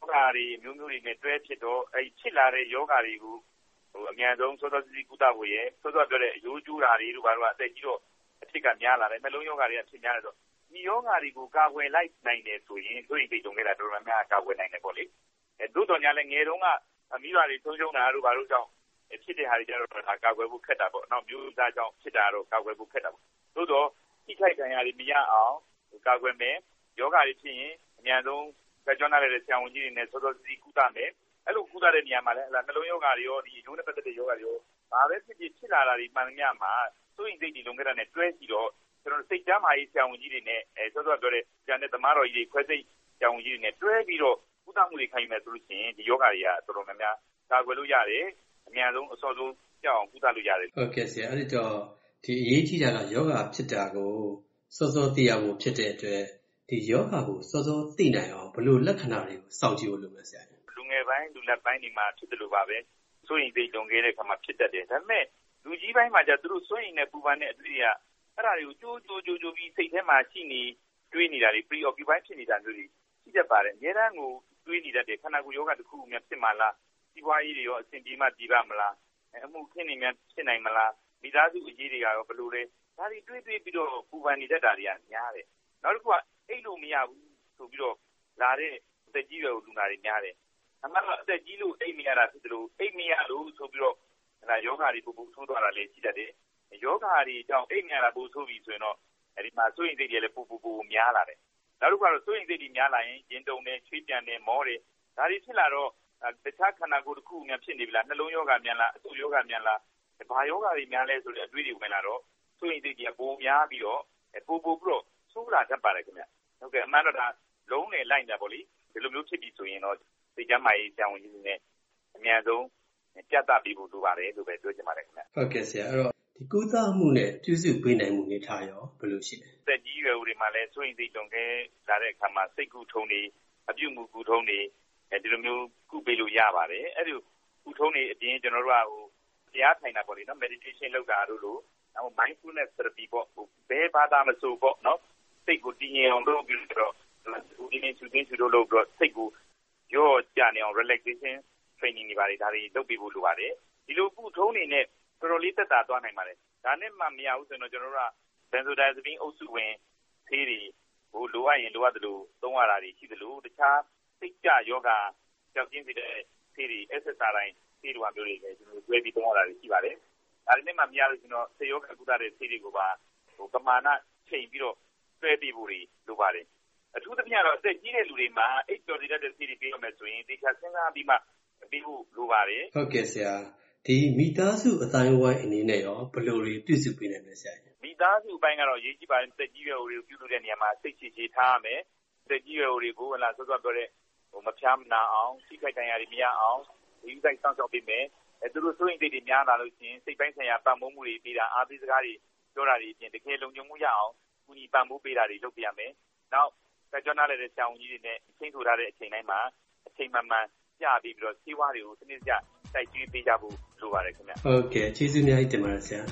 ဂါတွေမျိုးမျိုးတွေနဲ့တွဲဖြစ်တော့ဖြစ်လာတဲ့ယောဂါတွေကိုအများဆုံးစောစောစီးစီးကုသဖို့ရဲ့စောစောပြောတဲ့အယိုးကျိုးတာတွေတို့ဘာလို့အသက်ကြီးတော့အဖြစ်ကများလာတယ်နှလုံးယောဂါတွေကဖြစ်များတယ်ဆိုဒီယောဂါတွေကိုကာကွယ်လိုက်နိုင်တယ်ဆိုရင်ဆိုရင်သိတုံခဲ့တာတော်တော်များကာကွယ်နိုင်တယ်ပေါ့လေတို့တော်ညာလည်းငယ်တုန်းကမိဘတွေဆုံးရှုံးတာတို့ဘာလို့ကြောင့်ဖြစ်တဲ့ဟာတွေကြတော့ကာကွယ်ဖို့ခက်တာပေါ့နောက်မျိုးသားကြောင့်ဖြစ်တာတော့ကာကွယ်ဖို့ခက်တာပေါ့သို့တော့ထိခိုက်ဒဏ်ရာတွေမရအောင်ကာကွယ်မယ်ယောဂါတွေဖြစ်ရင်အများဆုံးကြောင်းလာတဲ့ဆရာဝန်ကြီးတွေနဲ့စောစောစီးစီးကုသမယ်အဲ့လိုကုသတဲ့နေရာမှာလည်းနှလုံးယောဂါတွေရောဒီရိုးနဲ့ပတ်သက်တဲ့ယောဂါတွေရောဘာပဲဖြစ်လာတာဒီမှန်မြမှာစိုးရင်စိတ်တွေလုံခဲ့တာနဲ့တွဲကြည့်တော့ကျွန်တော်စိတ်ကြမ်းမာရေးဆရာဝန်ကြီးတွေနဲ့စောစောပြောတဲ့ကျန်တဲ့သမားတော်ကြီးတွေခွဲစိတ်ဆရာဝန်ကြီးတွေနဲ့တွဲပြီးတော့ကုသမှုတွေခိုင်းမယ်ဆိုလို့ရှိရင်ဒီယောဂါတွေကတော်တော်များများကာကွယ်လို့ရတယ်အများဆုံးအစောဆုံးကြောက်အောင်ကုသလို့ရတယ်ဟုတ်ကဲ့ဆရာအဲ့ဒီတော့ဒီအရေးကြီးတာကယောဂါဖြစ်တာကိုစောစောသိရဖို့ဖြစ်တဲ့အတွက်ဒီယောဂါကိုစောစောသိနိုင်အောင်ဘယ်လိုလက္ခဏာတွေကိုစောင့်ကြည့်ဖို့လုပ်မလဲဆရာလူငယ်ပိုင်းလူလက်ပိုင်းတွေမှာဖြစ်တယ်လို့ပါပဲစိုးရင်စိတ်လုံခဲ့တဲ့ခါမှာဖြစ်တတ်တယ်ဒါပေမဲ့လူကြီးပိုင်းမှာကျသူတို့စိုးရင်နဲ့ပူပန်တဲ့အတွေ့အကြုံအဲ့ဒါတွေကိုကြိုးပြီးစိတ်ထဲမှာရှိနေတွေးနေတာတွေ preoccupy ဖြစ်နေတာမျိုးတွေရှိတတ်ပါတယ်အများအားကိုတွေးနေတတ်တယ်ခန္ဓာကိုယ်ယောဂတစ်ခုများဖြစ်မှလားစီးပွားရေးတွေရောအဆင်ပြေမှပြေပါမလားအမှုခင်းနေများဖြစ်နိုင်မလားမိသားစုအရေးတွေကရောဘယ်လိုလဲဒါတွေတွေးပြီးတော့ပူပန်နေတတ်တာတွေကများတယ်နောက်တစ်ခုကအိတ်လို့မရဘူးဆိုပြီးတော့လာတဲ့အသက်ကြီးရွယ်လူနာတွေများတယ်အမှန်တော့အသက်ကြီးလို့အိတ်မရတာဖြစ်တယ်လို့အိတ်မရလို့ဆိုပြီးတော့ယောဂါတွေပူဆိုးသွားတာလည်းရှိတတ်တယ်ယောဂါတွေကြောင့်အိတ်မရတာပူဆိုးပြီဆိုရင်တော့အဲဒီမှာစိုးရင်စိတ်တွေလည်းပူများလာတယ်နောက်တစ်ခုကတော့စိုးရင်စိတ်တွေများလာရင်ရင်တုန်တယ်ချွေးပြန်တယ်မောတယ်ဒါတွေဖြစ်လာတော့တခြားခန္ဓာကိုယ်တစ်ခုများဖြစ်နေပြီလားနှလုံးယောဂါများလားအဆုတ်ယောဂါများလားဘာယောဂါတွေများလဲဆိုတဲ့အတွေ့အကြုံဝင်လာတော့စိုးရင်စိတ်တွေကပိုများပြီးတော့ပိုပြီးတော့ဆိုးလာတတ်ပါတယ်ခင်ဗျဟုတ်ကဲ့အမှန်တော့ဒါလုံးနဲ့လိုက်တာပေါ့လေဒီလိုမျိုးဖြစ်ပြီဆိုရင်တော့စိတ်ကြမ်းမာရေးဆရာဝန်ကြီးတွေနဲ့အများဆုံးပြသပေးဖို့လိုပါတယ်လို့ပဲပြောချင်ပါတယ်ခင်ဗျဟုတ်ကဲ့ဆရာအဲ့တော့ဒီကုသမှုနဲ့ပြုစုပေးနိုင်မှုနေထားရောဘယ်လိုရှိလဲသက်ကြီးရွယ်ဦးတွေမှာလည်းစိုးရင်စိတ်တုံခဲလာတဲ့အခါမှာစိတ်ကူထုံတွေအပြုမှုကူထုံတွေဒီလိုမျိုးကုပေးလို့ရပါတယ်အဲ့ဒီကုထုံတွေအပြင်ကျွန်တော်တို့ကတရားထိုင်တာပေါ့လေနော် meditation လုပ်တာတို့လို့နောက် mindfulness therapy ပေါ့ဘယ်ဘာသာမဆိုပေါ့နော်စိတ်ကိုတည်ငြိမ်အောင်လုပ်ပြီးတော့ဒီနေ့သူတို့လုပ်တော့စိတ်ကိုရောကြနေအောင် relaxation training တွေပါတယ်ဒါတွေလုပ်ပေးဖို့လိုပါတယ်ဒီလိုကုထုံးနေနဲ့တော်တော်လေးသက်သာသွားနိုင်ပါတယ်ဒါနဲ့မှမရဘူးဆိုတော့ကျွန်တော်တို့က benzodiazepine အုပ်စုဝင်ဆေးတွေကိုလိုအပ်ရင်လိုအပ်သလိုသုံးရတာတွေရှိသလိုတခြားစိတ်ကြယောဂကြောက်ကျင်းစေတဲ့ဆေးတွေ SSRI ဆေးတွေမျိုးတွေလည်းကျွန်တော်တွေ့ပြီးသုံးရတာတွေရှိပါတယ်ဒါနဲ့မှမရလို့ကျွန်တော်ဆေးယောဂကုသတဲ့ဆေးတွေကိုပါပမာဏချိန်ပြီးတော့တွဲပေးဖို့တွေလိုပါတယ်အထူးသဖြင့်တော့အသက်ကြီးတဲ့လူတွေမှာအိပ်ပျော်နေတဲ့ဆေးတွေပေးရမယ်ဆိုရင်တေချာစဉ်းစားပြီးမှပေးဖို့လိုပါတယ်ဟုတ်ကဲ့ဆရာဒီမိသားစုအတိုင်းဝိုင်းအနေနဲ့ရောဘယ်လိုတွေပြုစုပေးနိုင်လဲဆရာမိသားစုအပိုင်းကတော့ရေးကြည့်ပါတယ်သက်ကြီးရွယ်အိုတွေကိုပြုလုပ်တဲ့နေရာမှာစိတ်ချထားရမယ်သက်ကြီးရွယ်အိုတွေကိုဟလာစောစောပြောတဲ့မဖျားမနာအောင်စိတ်ခိုက်တန်ရာတွေမရအောင်ဒီဥစ္စာစောင့်ရှောက်ပေးမယ်သူတို့စိုးရင်စိတ်တွေများလာလို့ရှိရင်စိတ်ပိုင်းဆိုင်ရာပတ်မိုးမှုတွေပေးတာအားပေးစကားတွေပြောတာတွေအပြင်တကယ်လုံခြုံမှုရအောင်ကူညီပံ့ပိုးပေးတာတွေလုပ်ပေးရမယ်နောက်ကြောင်းလာတဲ့ဆရာဝန်ကြီးတွေနဲ့ချင်းထိုထားတဲ့အချိန်တိုင်းမှာအချိန်မှန်မှန်ပြပြီးတော့ဆေးဝါးတွေကိုစနစ်တကျတိုက်ကျွေးပေးကြဖို့လိုပါတယ်ခင်ဗျဟုတ်ကဲ့ကျေးဇူးအများကြီးတင်ပါတယ်ဆရာ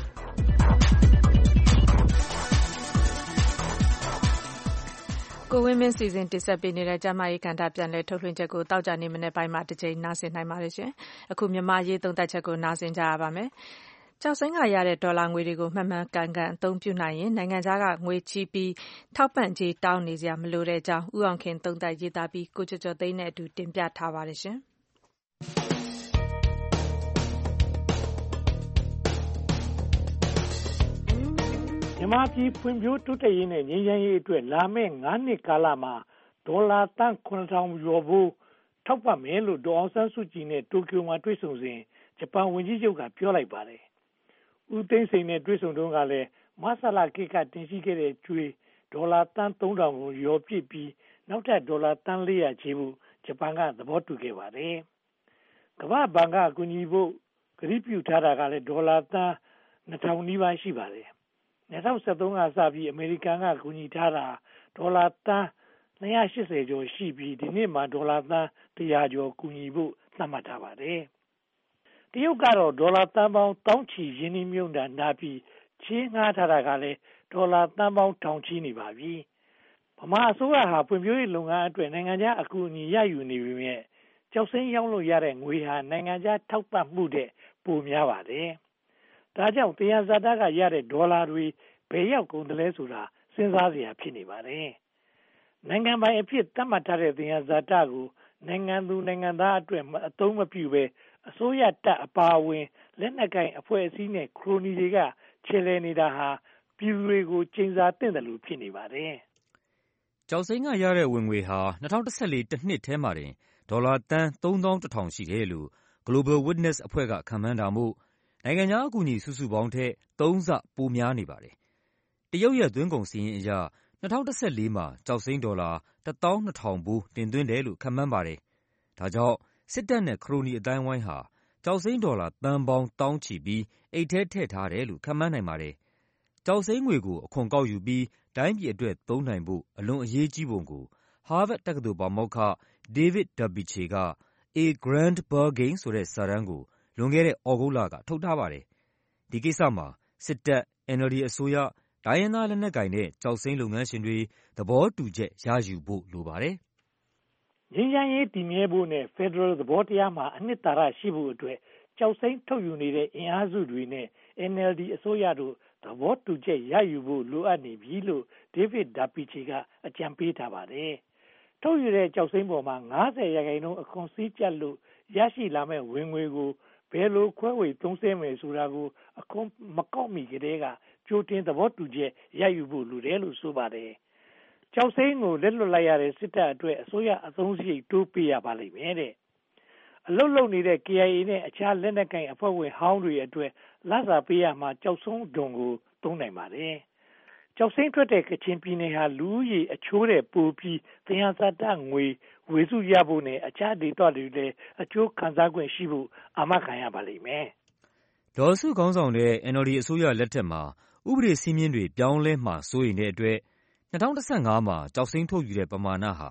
ကိုဝင်းမင်းစီစဉ်တင်ဆက်ပေးနေတဲ့ကျမကြီးကဏ္ဍပြန်လည်ထုတ်လွှင့်ချက်ကိုတောက်ကြနေမနေ့ပိုင်းမှာတစ်ချိန်နားဆင်နိုင်ပါတယ်ရှင်အခုမြန်မာရေးသုံးသပ်ချက်ကိုနားဆင်ကြရပါမယ်ကျောက်စိမ်းကရတဲ့ဒေါ်လာငွေတွေကိုမှန်မှန်ကန်ကန်အသုံးပြုနိုင်ရင်နိုင်ငံခြားကငွေချီးပြီးထောက်ပံ့ကြေးတောင်းနေစရာမလိုတဲ့အကြောင်းဦးအောင်ခင်သုံးသပ်ရေးသားပြီးကိုကျော်ကျော်သိန်းနဲ့အတူတင်ပြထားပါတယ်ရှင်မြန်မာပြည်ဖွံ့ဖြိုးတိုးတက်ရေးနဲ့ငြိမ်းချမ်းရေးအတွက်လာမယ့်9နှစ်ကာလမှာဒေါ်လာသန်း 9,000 ကျော်ဖို့ထောက်ပံ့မယ်လို့ဒေါ်အောင်ဆန်းစုကြည်နဲ့တိုကျိုမှာတွေ့ဆုံစဉ်ဂျပန်ဝန်ကြီးချုပ်ကပြောလိုက်ပါတယ်။ဦးသိန်းစိန်နဲ့တွေ့ဆုံတုန်းကလည်းမဆလာကိကတင်ရှိခဲ့တဲ့ကျွေးဒေါ်လာသန်း 3,000 ကိုရောပြစ်ပြီးနောက်ထပ်ဒေါ်လာသန်း 400 ချေဖို့ဂျပန်ကသဘောတူခဲ့ပါတယ်။ကမ္ဘာ့ဘဏ်ကအကူအညီဖို့ကတိပြုထားတာကလည်းဒေါ်လာသန်း 2,000 နီးပါးရှိပါတယ်။2013ကစပြီးအမေရိကန်ကကူညီထားတာဒေါ်လာသန်း280ကျော်ရှိပြီးဒီနှစ်မှာဒေါ်လာသန်း100ကျော်ကူညီဖို့သတ်မှတ်ထားပါတယ်။တရုတ်ကတော့ဒေါ်လာသန်းပေါင်းတောင်းချီရင်းနှီးမြှုပ်နှံထားပြီးချေးငှားထားတာကလည်းဒေါ်လာသန်းပေါင်းထောင်ချီနေပါပြီ။ဗမာအစိုးရဟာဖွံ့ဖြိုးရေးလုပ်ငန်းအတွက်နိုင်ငံခြားအကူအညီရယူနေပေမဲ့ကျောက်စိမ်းရောင်းလို့ရတဲ့ငွေဟာနိုင်ငံခြားထောက်ပံ့မှုတဲ့ပိုများပါတယ်။ဒါကြောင့်သယံဇာတကရတဲ့ဒေါ်လာတွေဘယ်ရောက်ကုန်တယ်လဲဆိုတာစဉ်းစားစရာဖြစ်နေပါတယ်။နိုင်ငံပိုင်အဖြစ်သတ်မှတ်ထားတဲ့သယံဇာတကိုနိုင်ငံသူနိုင်ငံသားအတွက်အသုံးမပြုဘဲအစိုးရတပ်အပါအဝင်လက်နက်ကိုင်အဖွဲ့အစည်းနဲ့ခရိုနီတွေကခြေလှယ်နေတာဟာပြည်သူတွေကိုကျင်းစားတဲ့လို့ဖြစ်နေပါတယ်။ကျောက်စိမ်းကရတဲ့ဝင်ငွေဟာ2014တစ်နှစ်ထဲမှာတင်ဒေါ်လာသန်း3,100ရှိတယ်လို့ Global Witness အဖွဲ့ကခန့်မှန်းတာမို့နိုင်ငံခြားအကူအညီစုစုပေါင်းထက်3 ဆပိုများနေပါတယ်။တရုတ်ရဲ့သွင်းကုန်စာရင်းအရ2014မှာကျောက်စိမ်းဒေါ်လာ12,000ဘိုးတင်သွင်းတယ်လို့ခန့်မှန်းပါတယ်။ဒါကြောင့်စစ်တပ်နဲ့ခရိုနီအတိုင်းဝိုင်းဟာကျောက်စိမ်းဒေါ်လာသန်းပေါင်းတောင်းချီပြီးအိတ်ထဲထည့်ထားတယ်လို့ခန့်မှန်းနိုင်ပါတယ်။ကျောက်စိမ်းငွေကိုအခွန်ကောက်ယူပြီးတိုင်းပြည်အတွက်သုံးနိုင်ဖို့အလွန်အရေးကြီးပုံကို Harvard တက္ကသိုလ်ပါမောက္ခ David Dabiche က A Grand Bargain ဆိုတဲ့စာတမ်းကိုလွန်ခဲ့တဲ့ဩဂုတ်လကထုတ်ထားပါတယ်။ဒီကိစ္စမှာစစ်တပ် NLD အစိုးရတိုင်းရင်းသားလက်နက်ကိုင်နဲ့ကျောက်စိမ်းလုပ်ငန်းရှင်တွေသဘောတူချက်ရယူဖို့လိုပါတယ်။ငြိမ်းချမ်းရေးတည်မြဲဖို့နဲ့ဖက်ဒရယ်သဘောတရားမှာအနှစ်သာရရှိဖို့အတွက်ကျောက်စိမ်းထုတ်ယူနေတဲ့အင်အားစုတွေနဲ့ NLD အစိုးရတို့သဘောတူချက်ရယူဖို့လိုအပ်နေပြီလို့ David Dabiche ကအကြံပေးထားပါတယ်။ထုတ်ယူတဲ့ကျောက်စိမ်းပေါ်မှာ50%အခွန်စည်းကျပ်လို့ရရှိလာမဲ့ဝင်ငွေကိုဘယ်လိုခွဲဝေသုံးစွဲမယ်ဆိုတာကိုအခွန်မကောက်မီကတည်းကကြိုတင်သဘောတူချက်ရယူဖို့လိုတယ်လို့ဆိုပါတယ်။ကျောက်စိမ်းကိုလက်လွတ်လိုက်ရတဲ့စစ်တပ်အတွက်အစိုးရအသုံးစရိတ်တိုးပေးရပါလိမ့်မယ်တဲ့အလုတ်လုံနေတဲ့ KIA နဲ့အခြားလက်နက်ကိုင်အဖွဲ့ဝင်ဟောင်းတွေအတွက်လစာပေးရမှာကျောက်ဆုံးဒုံကိုသုံးနိုင်ပါတယ်။ကျောက်စိမ်းထွက်တဲ့ကချင်ပြည်နယ်ဟာလူဦးရေအချိုးတဲ့ပိုပြီးသယံဇာတငွေဝေစုရဖို့နဲ့အခြားဒေသတွေလည်းအကျိုးခံစားခွင့်ရှိဖို့အာမခံရပါလိမ့်မယ်။ဒေါ်စုခေါင်းဆောင်တဲ့ NLD အစိုးရလက်ထက်မှာဥပဒေစည်းမျဉ်းတွေပြောင်းလဲမှာစိုးရိမ်တဲ့အတွက်2015မှာကျောက်စိမ်းထုတ်ယူတဲ့ပမာဏဟာ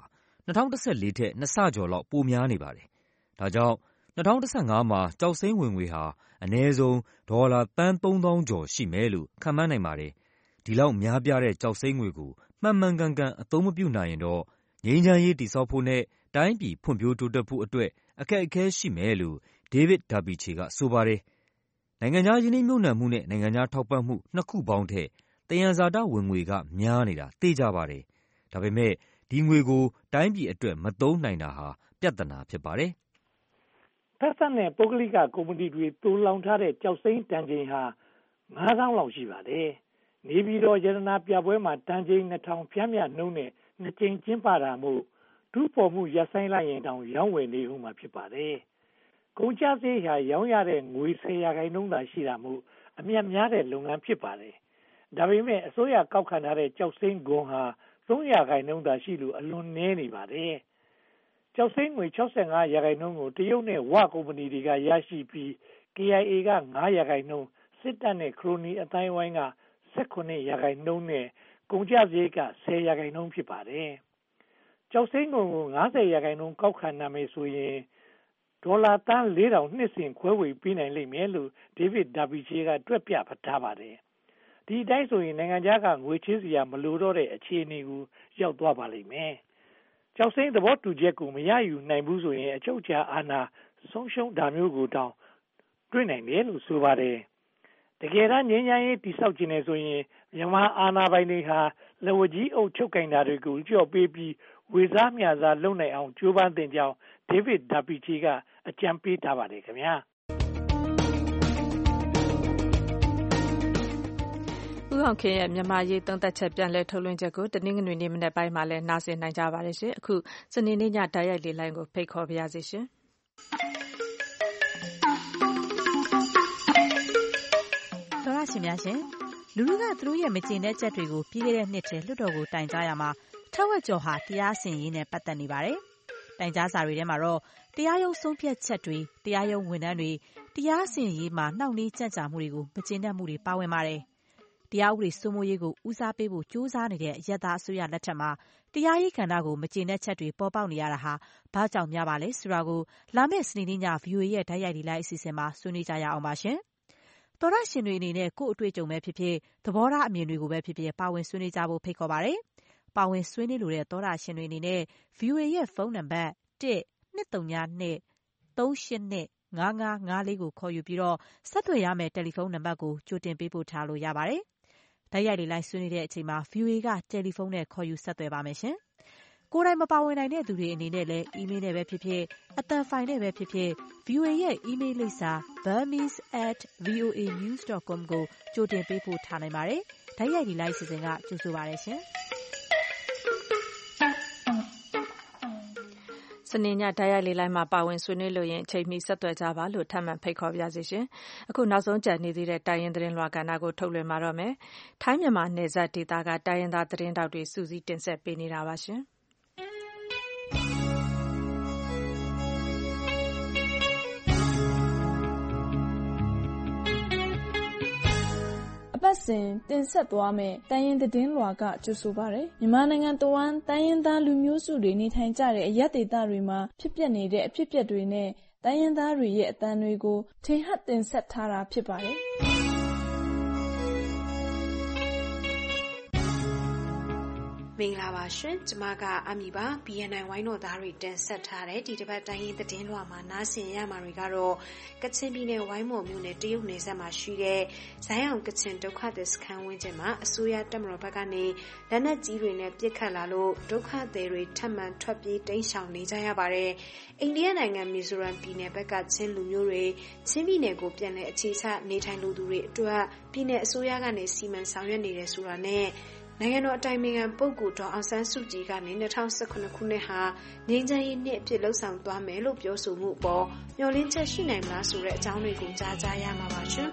2014ထက်2ဆကျော်လောက်ပိုများနေပါတယ်။ဒါကြောင့်2015မှာကျောက်စိမ်းဝင်ငွေဟာအနည်းဆုံးဒေါ်လာသန်း3,000ကျော်ရှိမယ်လို့ခန့်မှန်းနိုင်ပါတယ်။ဒီလောက်များပြားတဲ့ကျောက်စိမ်းငွေကိုမှန်မှန်ကန်ကန်အသုံးမပြုနိုင်ရင်တော့ငြိမ်းချမ်းရေးတည်ဆောက်ဖို့နဲ့တိုင်းပြည်ဖွံ့ဖြိုးတိုးတက်ဖို့အတွက်အခက်အခဲရှိမယ်လို့ David Dabiche ကဆိုပါတယ်။နိုင်ငံခြားယင်းနှိမ့်မြုပ်နှံမှုနဲ့နိုင်ငံခြားထောက်ပံ့မှုနှစ်ခုပေါင်းထက်သယံဇာတဝင်ငွေကများနေတာသိကြပါတယ်။ဒါပေမဲ့ဒီငွေကိုတိုင်းပြည်အတွက်မသုံးနိုင်တာဟာပြဿနာဖြစ်ပါတယ်။ဖက်စပ်နဲ့ပုဂ္ဂလိကကုမ္ပဏီတွေတူလောင်ထားတဲ့ကျောက်စိမ်းတန်ချိန်ဟာ9,000လောက်ရှိပါတယ်။နေပြည်တော်ရတနာပြပွဲမှာတန်ချိန်2,000ဖြန်းမြနှုန်းနဲ့2ကြိမ်ကျင်းပတာမို့ဒုပေါ်မှုရပ်ဆိုင်လိုက်ရင်တောင်ရောင်းဝယ်နေဦးမှာဖြစ်ပါတယ်။ကုန်ကျစရိတ်ဟာရောင်းရတဲ့ငွေ10%သာရှိတာမို့အမြတ်များတဲ့လုပ်ငန်းဖြစ်ပါတယ်။ဒါပေမဲ့အစိုးရကောက်ခံထားတဲ့ကျောက်စိမ်းဂွန်ဟာ3%သာရှိလို့အလွန်နည်းနေပါတယ်။ကျောက်စိမ်းငွေ65%ကိုတရုတ်နဲ့ဝကုမ္ပဏီတွေကရရှိပြီး KIA က5%စစ်တပ်နဲ့ခရိုနီအတိုင်းဝိုင်းက18%နဲ့ကုန်ကျစရိတ်က10%ဖြစ်ပါတယ်။ကျောက်စိမ်းကို50%ကောက်ခံနိုင်မယ်ဆိုရင်ဒေါ်လာသန်း4,000နှစ်စဉ်ခွဲဝေပေးနိုင်လိမ့်မယ်လို့ David Dabiche ကတွက်ပြထားပါတယ်။ဒီအတိုင်းဆိုရင်နိုင်ငံခြားကငွေချေးစရာမလိုတော့တဲ့အခြေအနေကိုရောက်သွားပါလိမ့်မယ်။ကျောက်စိမ်းသဘောတူချက်ကိုမရယူနိုင်ဘူးဆိုရင်အချုပ်အခြာအာဏာဆုံးရှုံးတာမျိုးကိုတောင်တွေ့နိုင်တယ်လို့ဆိုပါတယ်။တကယ်တမ်းငြိမ်းချမ်းရေးတည်ဆောက်ခြင်းနဲ့ဆိုရင်မြန်မာအာဏာပိုင်တွေဟာလက်ဝါးကြီးအုပ်ချုပ်ကင်တာတွေကိုကြော့ပေးပြီးဝေစားမျှစားလုပ်နိုင်အောင်ကြိုးပမ်းသင့်ကြောင်း David Dabiche ကအကြံပေးထားပါတယ်ခင်ဗျာဦးအောင်ခင်ရဲ့မြန်မာရေးသုံးသပ်ချက်ပြန်လည်ထုတ်လွှင့်ချက်ကိုတနင်္ဂနွေနေ့မနက်ပိုင်းမှာလည်းနားဆင်နိုင်ကြပါတယ်ရှင်အခုစနေနေ့ညတိုက်ရိုက်လေလိုင်းကိုဖိတ်ခေါ်ပါရစေရှင်သောရရှင်များရှင်လူလူကသူတို့ရဲ့မကျေနပ်ချက်တွေကိုပြီးခဲ့တဲ့နှစ်ထဲလွှတ်တော်ကိုတိုင်ကြားရမှာထက်ဝက်ကျော်ဟာတရားစီရင်ရေးနဲ့ပတ်သက်နေပါတယ်တိုင်ကြားစာတွေထဲမှာတော့တရားရုံးဆုံးဖြတ်ချက်တွေတရားရုံးဝန်ထမ်းတွေတရားစီရင်ရေးမှာနှောင့်နှေးကြန့်ကြာမှုတွေကိုမကျေနပ်မှုတွေပါဝင်ပါတယ်တရားဥပဒေစိုးမိုးရေးကိုဦးစားပေးဖို့ကြိုးစားနေတဲ့အရပ်သားအစိုးရလက်ထက်မှာတရားရေးကဏ္ဍကိုမကျေနပ်ချက်တွေပေါ်ပေါက်နေရတာဟာဘာကြောင့်များပါလဲဆိုတာကိုလာမယ့်စနေနေ့ည VOA ရဲ့ဓာတ်ရိုက်ဒီလိုက်အစီအစဉ်မှာဆွေးနွေးကြရအောင်ပါရှင်။သောရရှင်တွေအနေနဲ့ကိုယ့်အတွေ့အကြုံပဲဖြစ်ဖြစ်သဘောထားအမြင်တွေကိုပဲဖြစ်ဖြစ်ပါဝင်ဆွေးနွေးကြဖို့ဖိတ်ခေါ်ပါတယ်။ပါဝင်ဆွေးနွေးလိုတဲ့သောတာရှင်တွေအနေနဲ့ VOA ရဲ့ဖုန်းနံပါတ် 1-202-382-5554 ကိုခေါ်ယူပြီးဆက်သွယ်ရမယ့်တယ်လီဖုန်းနံပါတ်ကိုကြိုတင်ပေးပို့ထားလို့ရပါတယ်။တိုက်ရိုက်လေလိုက်ဆွေးနွေးတဲ့အချိန်မှာ VOA ကတယ်လီဖုန်းနဲ့ခေါ်ယူဆက်သွယ်ပါမယ်ရှင်။ကိုယ်တိုင်မပါဝင်နိုင်တဲ့သူတွေအနေနဲ့လည်းအီးမေးလ်နဲ့ပဲဖြစ်ဖြစ်အသံဖိုင်နဲ့ပဲဖြစ်ဖြစ် VOA ရဲ့အီးမေးလ်လိပ်စာ burmese@voanews.com ကိုကြိုတင်ပေးပို့ထားနိုင်ပါတယ်။တိုက်ရိုက်လေလိုက်စီစဉ်ကကြိုဆိုပါရရှင်။စနေညတိုက်ရိုက်လေလိုက်မှာပါဝင်ဆွေးနွေးလို့ရင်အချိန်မီဆက်သွယ်ကြပါလို့ထပ်မံဖိတ်ခေါ်ပါရစေရှင်။အခုနောက်ဆုံးကြံနေသေးတဲ့တိုင်းရင်းသတင်းလွှာကဏ္ဍကိုထုတ်လွှင့်မှာတော့မယ်။ထိုင်းမြန်မာနယ်စပ်ဒေသကတိုင်းရင်းသားသတင်းတောက်တွေစူးစီးတင်ဆက်ပေးနေတာပါရှင်။အပတ်စဉ်တင်ဆက်သွားမယ့်တိုင်းရင်းသတင်းလွှာကကြိုဆိုပါရယ်မြန်မာနိုင်ငံတဝန်းတိုင်းရင်းသားလူမျိုးစုတွေနေထိုင်ကြတဲ့အရပ်ဒေသတွေမှာဖြစ်ပျက်နေတဲ့အဖြစ်အပျက်တွေနဲ့တိုင်းရင်းသားတွေရဲ့အသံတွေကိုထင်ဟပ်တင်ဆက်ထားတာဖြစ်ပါတယ်မင်္ဂလာပါရှင်ကျမကအမီပါ BNN ဝိုင်းတော်သားတွေတင်ဆက်ထားတဲ့ဒီတစ်ပတ်တိုင်းရင်းသတင်းလွှာမှာနားဆင်ရမှာတွေကတော့ကချင်ပြည်နယ်ဝိုင်းမော်မြို့နယ်တရုတ်နယ်စပ်မှာရှိတဲ့ဇိုင်းအောင်ကချင်ဒုက္ခသည်စခန်းဝင်းကျင်မှာအစိုးရတပ်မတော်ဘက်ကနေလက်နက်ကြီးတွေနဲ့ပစ်ခတ်လာလို့ဒုက္ခသည်တွေထပ်မံထွက်ပြေးတိမ်းရှောင်နေကြရပါတယ်အိန္ဒိယနိုင်ငံမီဇိုရမ်ပြည်နယ်ဘက်ကချင်းလူမျိုးတွေချင်းပြည်နယ်ကိုပြန်လည်အခြေချနေထိုင်လူသူတွေအတွက်ပြည်နယ်အစိုးရကနေစီမံဆောင်ရွက်နေတယ်ဆိုတာနဲ့နိုင်ငံတော်အတိုင်ပင်ခံပုဂ္ဂိုလ်ဒေါ်အောင်ဆန်းစုကြည်ကနေ2019ခုနှစ်ဟာငြိမ်းချမ်းရေးနှစ်အဖြစ်လှုပ်ဆောင်သွားမယ်လို့ပြောဆိုမှုအပေါ်မျှော်လင့်ချက်ရှိနိုင်မလားဆိုတဲ့အကြောင်းတွေကိုကြားကြရမှာပါရှင်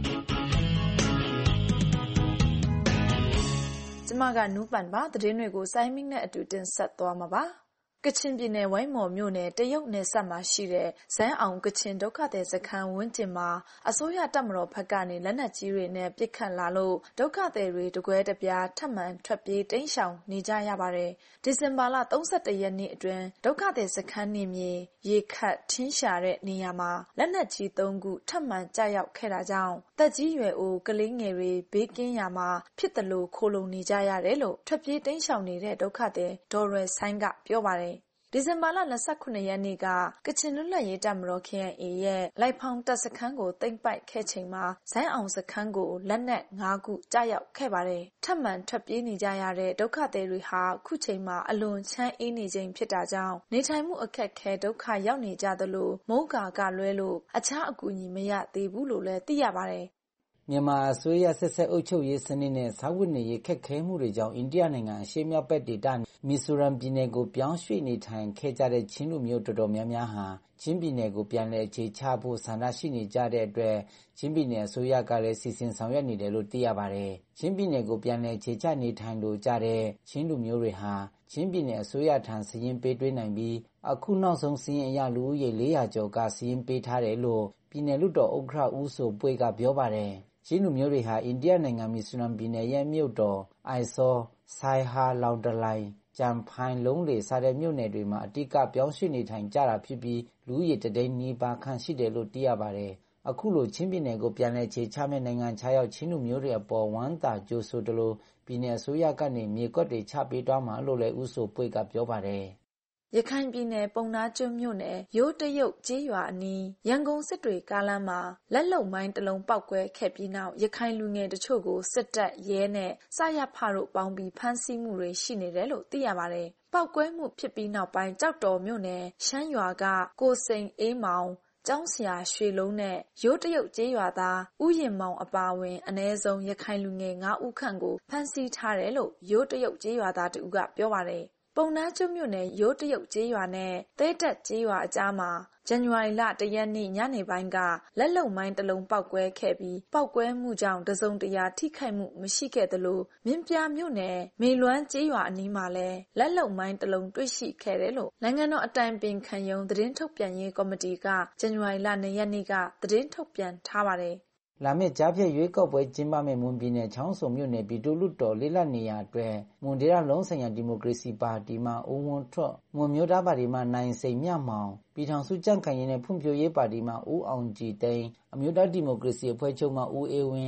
။ကျမကနူးပန်ပါသတင်းတွေကိုစိုင်းမင်းနဲ့အတူတင်ဆက်သွားမှာပါ။ကချင်ပြည်နယ်ဝိုင်းမော်မြို့နယ်တရုတ်နယ်စပ်မှာရှိတဲ့ဇိုင်းအောင်ကချင်ဒုက္ခသည်စခန်းဝန်းကျင်မှာအစိုးရတပ်မတော်ဘက်ကနေလက်နက်ကြီးတွေနဲ့ပစ်ခတ်လာလို့ဒုက္ခသည်တွေတကွဲတပြားထပ်မံထွက်ပြေးတိမ်းရှောင်နေကြရပါတယ်။ဒီဇင်ဘာလ31ရက်နေ့အတွင်းဒုက္ခသည်စခန်းနေမြေရေခတ်ထင်းရှာတဲ့နေရာမှာလက်နက်ကြီး3ခုထပ်မံကျရောက်ခဲ့တာကြောင့်တက်ကြီးရွယ်အိုကလေးငယ်တွေဘေးကင်းရာမှာဖြစ်တယ်လို့ခိုလုံနေကြရတယ်လို့ထွက်ပြေးတိမ်းရှောင်နေတဲ့ဒုက္ခသည်ဒေါ်ရွယ်ဆိုင်ကပြောပါတယ်ဒီဇင်ဘာလ29ရက်နေ့ကကချင်လွတ်လပ်ရေးတပ်မတော် KIA ရဲ့လိုက်ဖောင်းတပ်စခန်းကိုသိမ်းပိုက်ခဲ့ချိန်မှာဇိုင်းအောင်စခန်းကိုလက်နက်5ခုကျရောက်ခဲ့ပါတယ်။ထပ်မံထွက်ပြေးနေကြရတဲ့ဒုက္ခသည်တွေဟာခုချိန်မှာအလွန်ချမ်းအေးနေချိန်ဖြစ်တာကြောင့်နေထိုင်မှုအခက်ခဲဒုက္ခရောက်နေကြသလိုမိုးကာကလွဲလို့အခြားအကူအညီမရသေးဘူးလို့လည်းသိရပါတယ်။မြန်မာအစိုးရဆက်ဆက်အုပ်ချုပ်ရေးစနစ်နဲ့စားဝတ်နေရေးခက်ခဲမှုတွေကြောင့်အိန္ဒိယနိုင်ငံအရှေ့မြောက်ဘက်ဒေသမီဇိုရမ်ပြည်နယ်ကိုပြောင်းရွှေ့နေထိုင်ခဲ့ကြတဲ့ချင်းလူမျိုးတော်တော်များများဟာချင်းပြည်နယ်ကိုပြန်လည်အခြေချဖို့ဆန္ဒရှိနေကြတဲ့အတွက်ချင်းပြည်နယ်အစိုးရကလည်းစီစဉ်ဆောင်ရွက်နေတယ်လို့သိရပါတယ်။ချင်းပြည်နယ်ကိုပြန်လည်အခြေချနေထိုင်လိုကြတဲ့ချင်းလူမျိုးတွေဟာချင်းပြည်နယ်အစိုးရထံစာရင်းပေးသွင်းနိုင်ပြီးအခုနောက်ဆုံးစာရင်းအရလူဦးရေ400ကျော်ကစာရင်းပေးထားတယ်လို့ပြည်နယ်လွှတ်တော်ဥက္ကဋ္ဌဦးဆိုပွေကပြောပါတယ်။ချင်းလူမျိုးတွေဟာအိန္ဒိယနိုင်ငံမီဇိုရမ်ပြည်နယ်ရဲ့မြို့တော်အိုင်ဆောဆိုင်ဟာလောင်တလိုင်ကြံဖိုင်လုံးလေစတဲ့မြို့နယ်တွေမှာအတိကပြောင်းရွှေ့နေထိုင်ကြတာဖြစ်ပြီးလူဦးရေတသိန်းနီးပါးခန့်ရှိတယ်လို့သိရပါတယ်။အခုလိုချင်းပြည်နယ်ကိုပြန်လည်ခြေချမဲ့နိုင်ငံခြားရောက်ချင်းလူမျိုးတွေအပေါ်ဝမ်းသာကြိုဆိုတယ်လို့ပြည်နယ်အစိုးရကနေမြေကွက်တွေချပေးသွားမှာလို့လည်းဦးဆိုပွေကပြောပါတယ်။ရခိုင်ပြည်နယ်ပုံနာကျွန်းမြို့နယ်ရိုးတရုတ်ကျေးရွာအနီးရန်ကုန်စစ်တွေကားလမ်းမှာလက်လုံမိုင်းတစ်လုံးပောက်ကွဲခဲ့ပြီးနောက်ရခိုင်လူငယ်တချို့ကိုစစ်တပ်ရဲနဲ့စရဖတို့ပေါင်းပြီးဖမ်းဆီးမှုတွေရှိနေတယ်လို့သိရပါတယ်။ပောက်ကွဲမှုဖြစ်ပြီးနောက်ပိုင်းကြောက်တော်မြို့နယ်ရှမ်းရွာကကိုစိန်အေးမောင်ကျောင်းဆရာရွှေလုံးနဲ့ရိုးတရုတ်ကျေးရွာသားဦးရင်မောင်အပါအဝင်အ ਨੇ ဆုံးရခိုင်လူငယ်9ဦးခန့်ကိုဖမ်းဆီးထားတယ်လို့ရိုးတရုတ်ကျေးရွာသားတူကပြောပါတယ်။ပုံနာကျွန်းမြို့နယ်ရိုးတရုတ်ကျေးရွာနဲ့သဲတက်ကျေးရွာအကြားမှာဇန်နဝါရီလ1ရက်နေ့ညနေပိုင်းကလက်လုံမိုင်းတစ်လုံးပောက်ကွဲခဲ့ပြီးပောက်ကွဲမှုကြောင့်တစုံတရာထိခိုက်မှုမရှိခဲ့သလိုမြင်းပြမြို့နယ်မေလွမ်းကျေးရွာအနီးမှာလည်းလက်လုံမိုင်းတစ်လုံးတွေ့ရှိခဲ့တယ်လို့နိုင်ငံတော်အတိုင်ပင်ခံရုံးသတင်းထုတ်ပြန်ရေးကော်မတီကဇန်နဝါရီလ2ရက်နေ့ကသတင်းထုတ်ပြန်ထားပါတယ်လာမယ့်ကြားဖြတ်ရွေးကောက်ပွဲကျင်းပမယ့်မွန်ပြည်နယ်ချောင်းဆုံမြို့နယ်ပြည်သူ့လွှတ်တော်လေးလနေရာအတွက်မွန်ဒေသလုံးဆိုင်ရာဒီမိုကရေစီပါတီမှဦးဝန်းထွတ်မွန်မျိုးသားပါတီမှနိုင်စိန်မြမောင်ပြည်ထောင်စုကြံ့ခိုင်ရေးနဲ့ဖွံ့ဖြိုးရေးပါတီမှဦးအောင်ကြည်သိန်းအမျိုးသားဒီမိုကရေစီအဖွဲ့ချုပ်မှဦးအေးဝင်း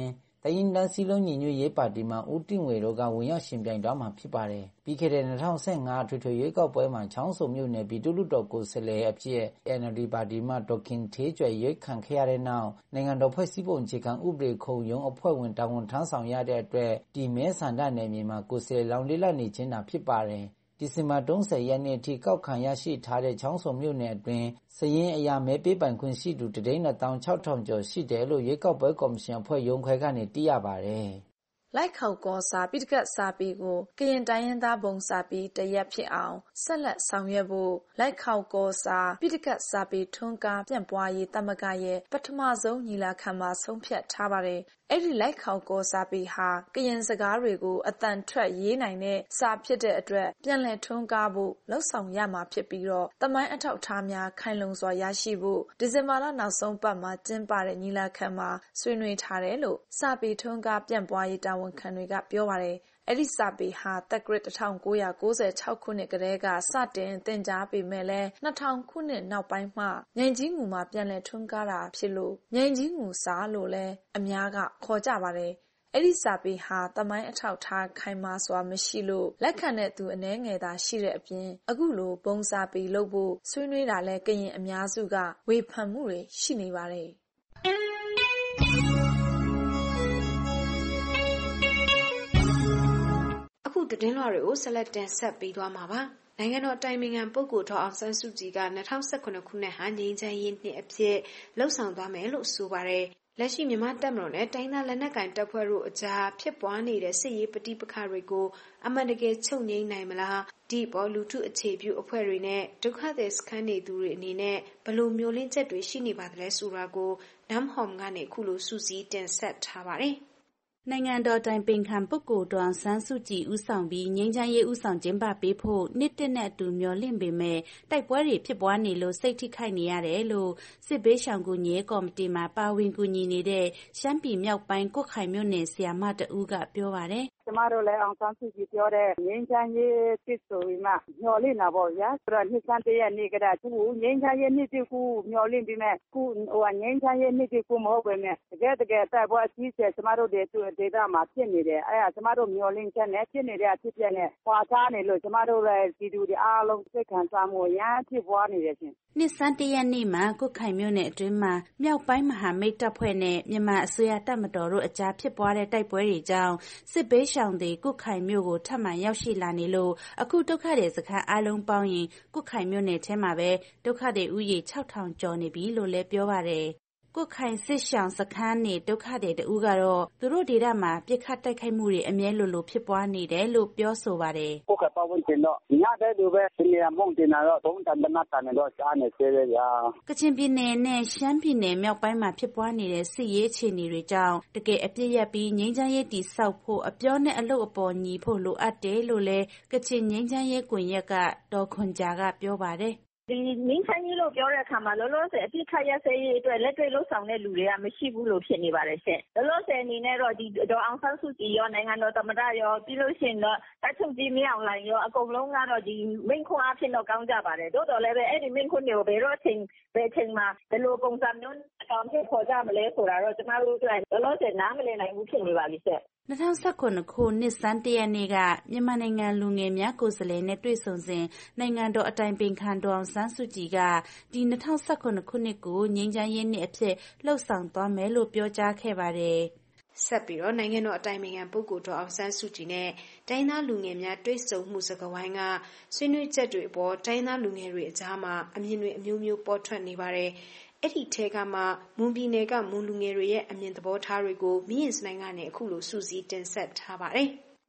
တိုင်းရင်းသားစည်းလုံးညီညွတ်ရေးပါတီမှဦးတင့်ဝေတို့ကဝင်ရောက်ရှင်ပြိုင်သွားမှာဖြစ်ပါတယ်။ပြီးခဲ့တဲ့2015အထွေထွေရွေးကောက်ပွဲမှာချောင်းဆုံမြို့နယ်ပြည်သူ့လွှတ်တော်ကိုယ်စားလှယ်အဖြစ် NLD ပါတီမှဒေါ်ခင်ထေးကျွယ်ရွေးခံခဲ့ရတဲ့နောက်နိုင်ငံတော်ဖွဲ့စည်းပုံအခြေခံဥပဒေခုံရုံးအဖွဲ့ဝင်တာဝန်ထမ်းဆောင်ရတဲ့အတွက်ဒီမဲဆန္ဒနယ်မြေမှာကိုယ်စားလှယ်လောင်းလေးလနေခြင်းတာဖြစ်ပါတယ်။ဒီဇင်ဘာ30ရက်နေ့အထိကောက်ခံရရှိထားတဲ့ချောင်းဆုံမြို့နယ်အတွင်းစည်ရင်းအရာမဲပေးပိုင်ခွင့်ရှိသူ1,600,000 ကျော်ရှိတယ်လို့ရွေးကောက်ပွဲကော်မရှင်အဖွဲ့ရုံးခွဲကနေသိရပါတယ်။လိုက်ခေါကောစာပိဋကတ်စာပေကိုကရင်တိုင်းရင်းသားဘုံစာပေတရက်ဖြစ်အောင်ဆက်လက်ဆောင်ရွက်ဖို့လိုက်ခေါကောစာပိဋကတ်စာပေထွန်းကားပြန့်ပွားရေးသမဂ္ဂရဲ့ပထမဆုံးညီလာခံမှာဆုံးဖြတ်ထားပါတယ်။အဲ့ဒီလိုက်ခေါကောစာပေဟာကရင်စကားတွေကိုအတန်ထွက်ရေးနိုင်တဲ့စာဖြစ်တဲ့အတွက်ပြန်လည်ထွန်းကားဖို့လှုံ့ဆော်ရမှာဖြစ်ပြီးတော့သမိုင်းအထောက်အထားများခိုင်လုံစွာရရှိဖို့ဒီဇင်ဘာလနောက်ဆုံးပတ်မှာကျင်းပတဲ့ညီလာခံမှာဆွေးနွေးထားတယ်လို့စာပေထွန်းကားပြန့်ပွားရေးတာဝန်ခံတွေကပြောပါတယ်။အဲ့ဒီစာပေဟာတက္ကရာ1996ခုနှစ်ကတည်းကစတင်သင်ကြားပေမဲ့လည်း2000ခုနှစ်နောက်ပိုင်းမှမြိုင်ကြီးငူမှာပြန်လည်ထွန်းကားတာဖြစ်လို့မြိုင်ကြီးငူစာလို့လည်းအများကခေါ်ကြပါတယ်။အဲ့ဒီစာပေဟာသမိုင်းအထောက်ထားခိုင်မာစွာမရှိလို့လက်ခံတဲ့သူအနည်းငယ်သာရှိတဲ့အပြင်အခုလိုဘုံစာပေလုပ်ဖို့ဆွေးနွေးတာလဲကရင်အများစုကဝေဖန်မှုတွေရှိနေပါတယ်။အခုသတင်းလွှာတွေကိုဆက်လက်တင်ဆက်ပေးသွားမှာပါ။နိုင်ငံတော်တိုင်ပင်ခံပုဂ္ဂိုလ်ဒေါ်အောင်ဆန်းစုကြည်က2019ခုနှစ်ဟာငြိမ်းချမ်းရေးနှစ်အဖြစ်လှုပ်ဆောင်သွားမယ်လို့ဆိုပါတယ်။လက်ရှိမြန်မာတပ်မတော်နဲ့တိုင်းသားလက်နက်ကိုင်တပ်ဖွဲ့တို့အကြားဖြစ်ပွားနေတဲ့စစ်ရေးပဋိပက္ခတွေကိုအမှန်တကယ်ချုပ်ငြိမ်းနိုင်မလားဒီပေါ်လူထုအခြေပြုအဖွဲ့တွေနဲ့ဒုက္ခသည်စခန်းနေသူတွေအနေနဲ့ဘယ်လိုမျိုးလင်းချက်တွေရှိနေပါသလဲဆိုတာကိုနမ်ဟောမ်ကနေခုလိုစူးစီးတင်ဆက်ထားပါတယ်။နိုင်ငံတော်တိုင်ပင်ခံပုဂ္ဂိုလ်ဒေါ်အောင်ဆန်းစုကြည်ဦးဆောင်ပြီးငြိမ်းချမ်းရေးဦးဆောင်ကျင်းပပေးဖို့နှစ်တစ်နဲ့အတူမျှော်လင့်ပေမဲ့တိုက်ပွဲတွေဖြစ်ပွားနေလို့စိတ်ထိခိုက်နေရတယ်လို့စစ်ဘေးရှောင်ကူညီရေးကော်မတီမှာပါဝင်ကူညီနေတဲ့ရှမ်းပြည်မြောက်ပိုင်းကွတ်ခိုင်မြို့နယ်ဆရာမတဦးကပြောပါတယ်ကျမတို့လည်းအောင်ဆန်းစုကြည်ပြောတဲ့ငြိမ်းချမ်းရေးဖြစ်ဆိုပြီးမှမျှော်လင့်တာပေါ့ဗျာဆိုတော့နှစ်ဆန်းတရက်နေ့ကတည်းကသူငြိမ်းချမ်းရေးနှစ်တစ်ခုမျှော်လင့်ပြီးမှခုငြိမ်းချမ်းရေးနှစ်တစ်ခုမဟုတ်ပဲနဲ့တကယ်တိုက်ပွဲအကြီးအကျယ်ကျမတို့ဒေသမှာဖြစ်နေတယ်အဲ့ဒါကျမတို့မျှော်လင့်ချက်နဲ့ဖြစ်နေတဲ့အဖြစ်ပြက်နဲ့ခွာခြားနေလို့ကျမတို့လည်းဒီလူတွေအားလုံးစိတ်ခံစားမှုရမ်းဖြစ်ပွားနေတယ်ရှင်နှစ်ဆန်းတရက်နေ့မှာကွတ်ခိုင်မြို့နယ်အတွင်းမှာမြောက်ပိုင်းမဟာမိတ်တပ်ဖွဲ့နဲ့မြန်မာအစိုးရတပ်မတော်တို့အကြားဖြစ်ပွားတဲ့တိုက်ပွဲတွေကြောင့်စစ်ဘေးရှောင်တွေကွတ်ခိုင်မြို့ကိုထပ်မံရောက်ရှိလာနေလို့အခုဒုက္ခသည်စခန်းအလုံးပေါင်းရင်ကွတ်ခိုင်မြို့နယ်ထဲမှာပဲဒုက္ခသည်ဦးရေ 6,000 ကျော်နေပြီလို့လည်းပြောပါတယ်ကွတ်ခိုင်စစ်ရှောင်စခန်းနေဒုက္ခသည်တဦးကတော့သူတို့ဒေသမှာပြစ်ခတ်တိုက်ခိုက်မှုတွေအမြဲလိုဖြစ်ပွားနေတယ်လို့ပြောဆိုပါတယ်ကွတ်ခိုင်ပတ်ဝန်းကျင်တော့ညတဲ့လူပဲဒီနေရာမုံတင်တော့သုံးတန်တနတ်တန်တော့ကြားနေသေးတယ်ဗျာကချင်ပြည်နယ်နဲ့ရှမ်းပြည်နယ်မြောက်ပိုင်းမှာဖြစ်ပွားနေတဲ့စစ်ရေးအခြေအနေတွေကြောင့်တကယ်အပြစ်ရပြီးငြိမ်းချမ်းရေးတည်ဆောက်ဖို့အပြောနဲ့အလုပ်အပေါ်ညီဖို့လိုအပ်တယ်လို့လည်းကချင်ငြိမ်းချမ်းရေးကွန်ရက်ကဒေါ်ခွန်ဂျာကပြောပါတယ်ဒီငင်းချမ်းကြီးလို့ပြောတဲ့အခါမှာလောလောဆယ်အပြစ်ခတ်ရစေးရေးအတွက်လက်တွေ့လှုပ်ဆောင်တဲ့လူတွေကမရှိဘူးလို့ဖြစ်နေပါတယ်ရှင့်လောလောဆယ်အနေနဲ့တော့ဒီဒေါ်အောင်ဆန်းစုကြည်ရောနိုင်ငံတော်သမ္မတရောပြီးလို့ရှိရင်တော့တပ်ချုပ်ကြီးမင်းအောင်လှိုင်ရောအကုန်လုံးကတော့ဒီမိန့်ခွန်းအဖြစ်တော့ကောင်းကြပါတယ်တိုးတော်လည်းပဲအဲ့ဒီမိန့်ခွန်းတွေကိုဘယ်တော့ချိန်မှာဘယ်လိုပုံစံမျိုးအကောင်အထည်ဖော်ကြမလဲဆိုတာတော့ကျမတို့အတွက်လောလောဆယ်နားမလည်နိုင်ဘူးဖြစ်နေပါပြီရှင့် 2019ခုနှစ်ဆန်းတရက်နေ့ကမြန်မာနိုင်ငံလူငယ်များကိုယ်စားလှယ်နဲ့တွေ့ဆုံစဉ်နိုင်ငံတော်အတိုင်ပင်ခံဒေါ်အောင်ဆန်းစုကြည်ကဒီ2019ခုနှစ်ကိုငြိမ်းချမ်းရေးနှစ်အဖြစ်လှုပ်ဆောင်သွားမယ်လို့ပြောကြားခဲ့ပါတယ်။ဆက်ပြီးတော့နိုင်ငံတော်အတိုင်ပင်ခံပုဂ္ဂိုလ်ဒေါ်အောင်ဆန်းစုကြည်နဲ့တိုင်းသားလူငယ်များတွေ့ဆုံမှုစကားဝိုင်းကဆွေးနွေးချက်တွေအပေါ်တိုင်းသားလူငယ်တွေအကြားမှာအမြင်တွေအမျိုးမျိုးပေါ်ထွက်နေပါတယ်။အဲ့ဒီထဲကမှမွန်ပြည်နယ်ကမွန်လူငယ်တွေရဲ့အမြင်သဘောထားတွေကိုမြင့်စနိုင်ကနေအခုလိုစူးစီးတင်ဆက်ထားပါတယ်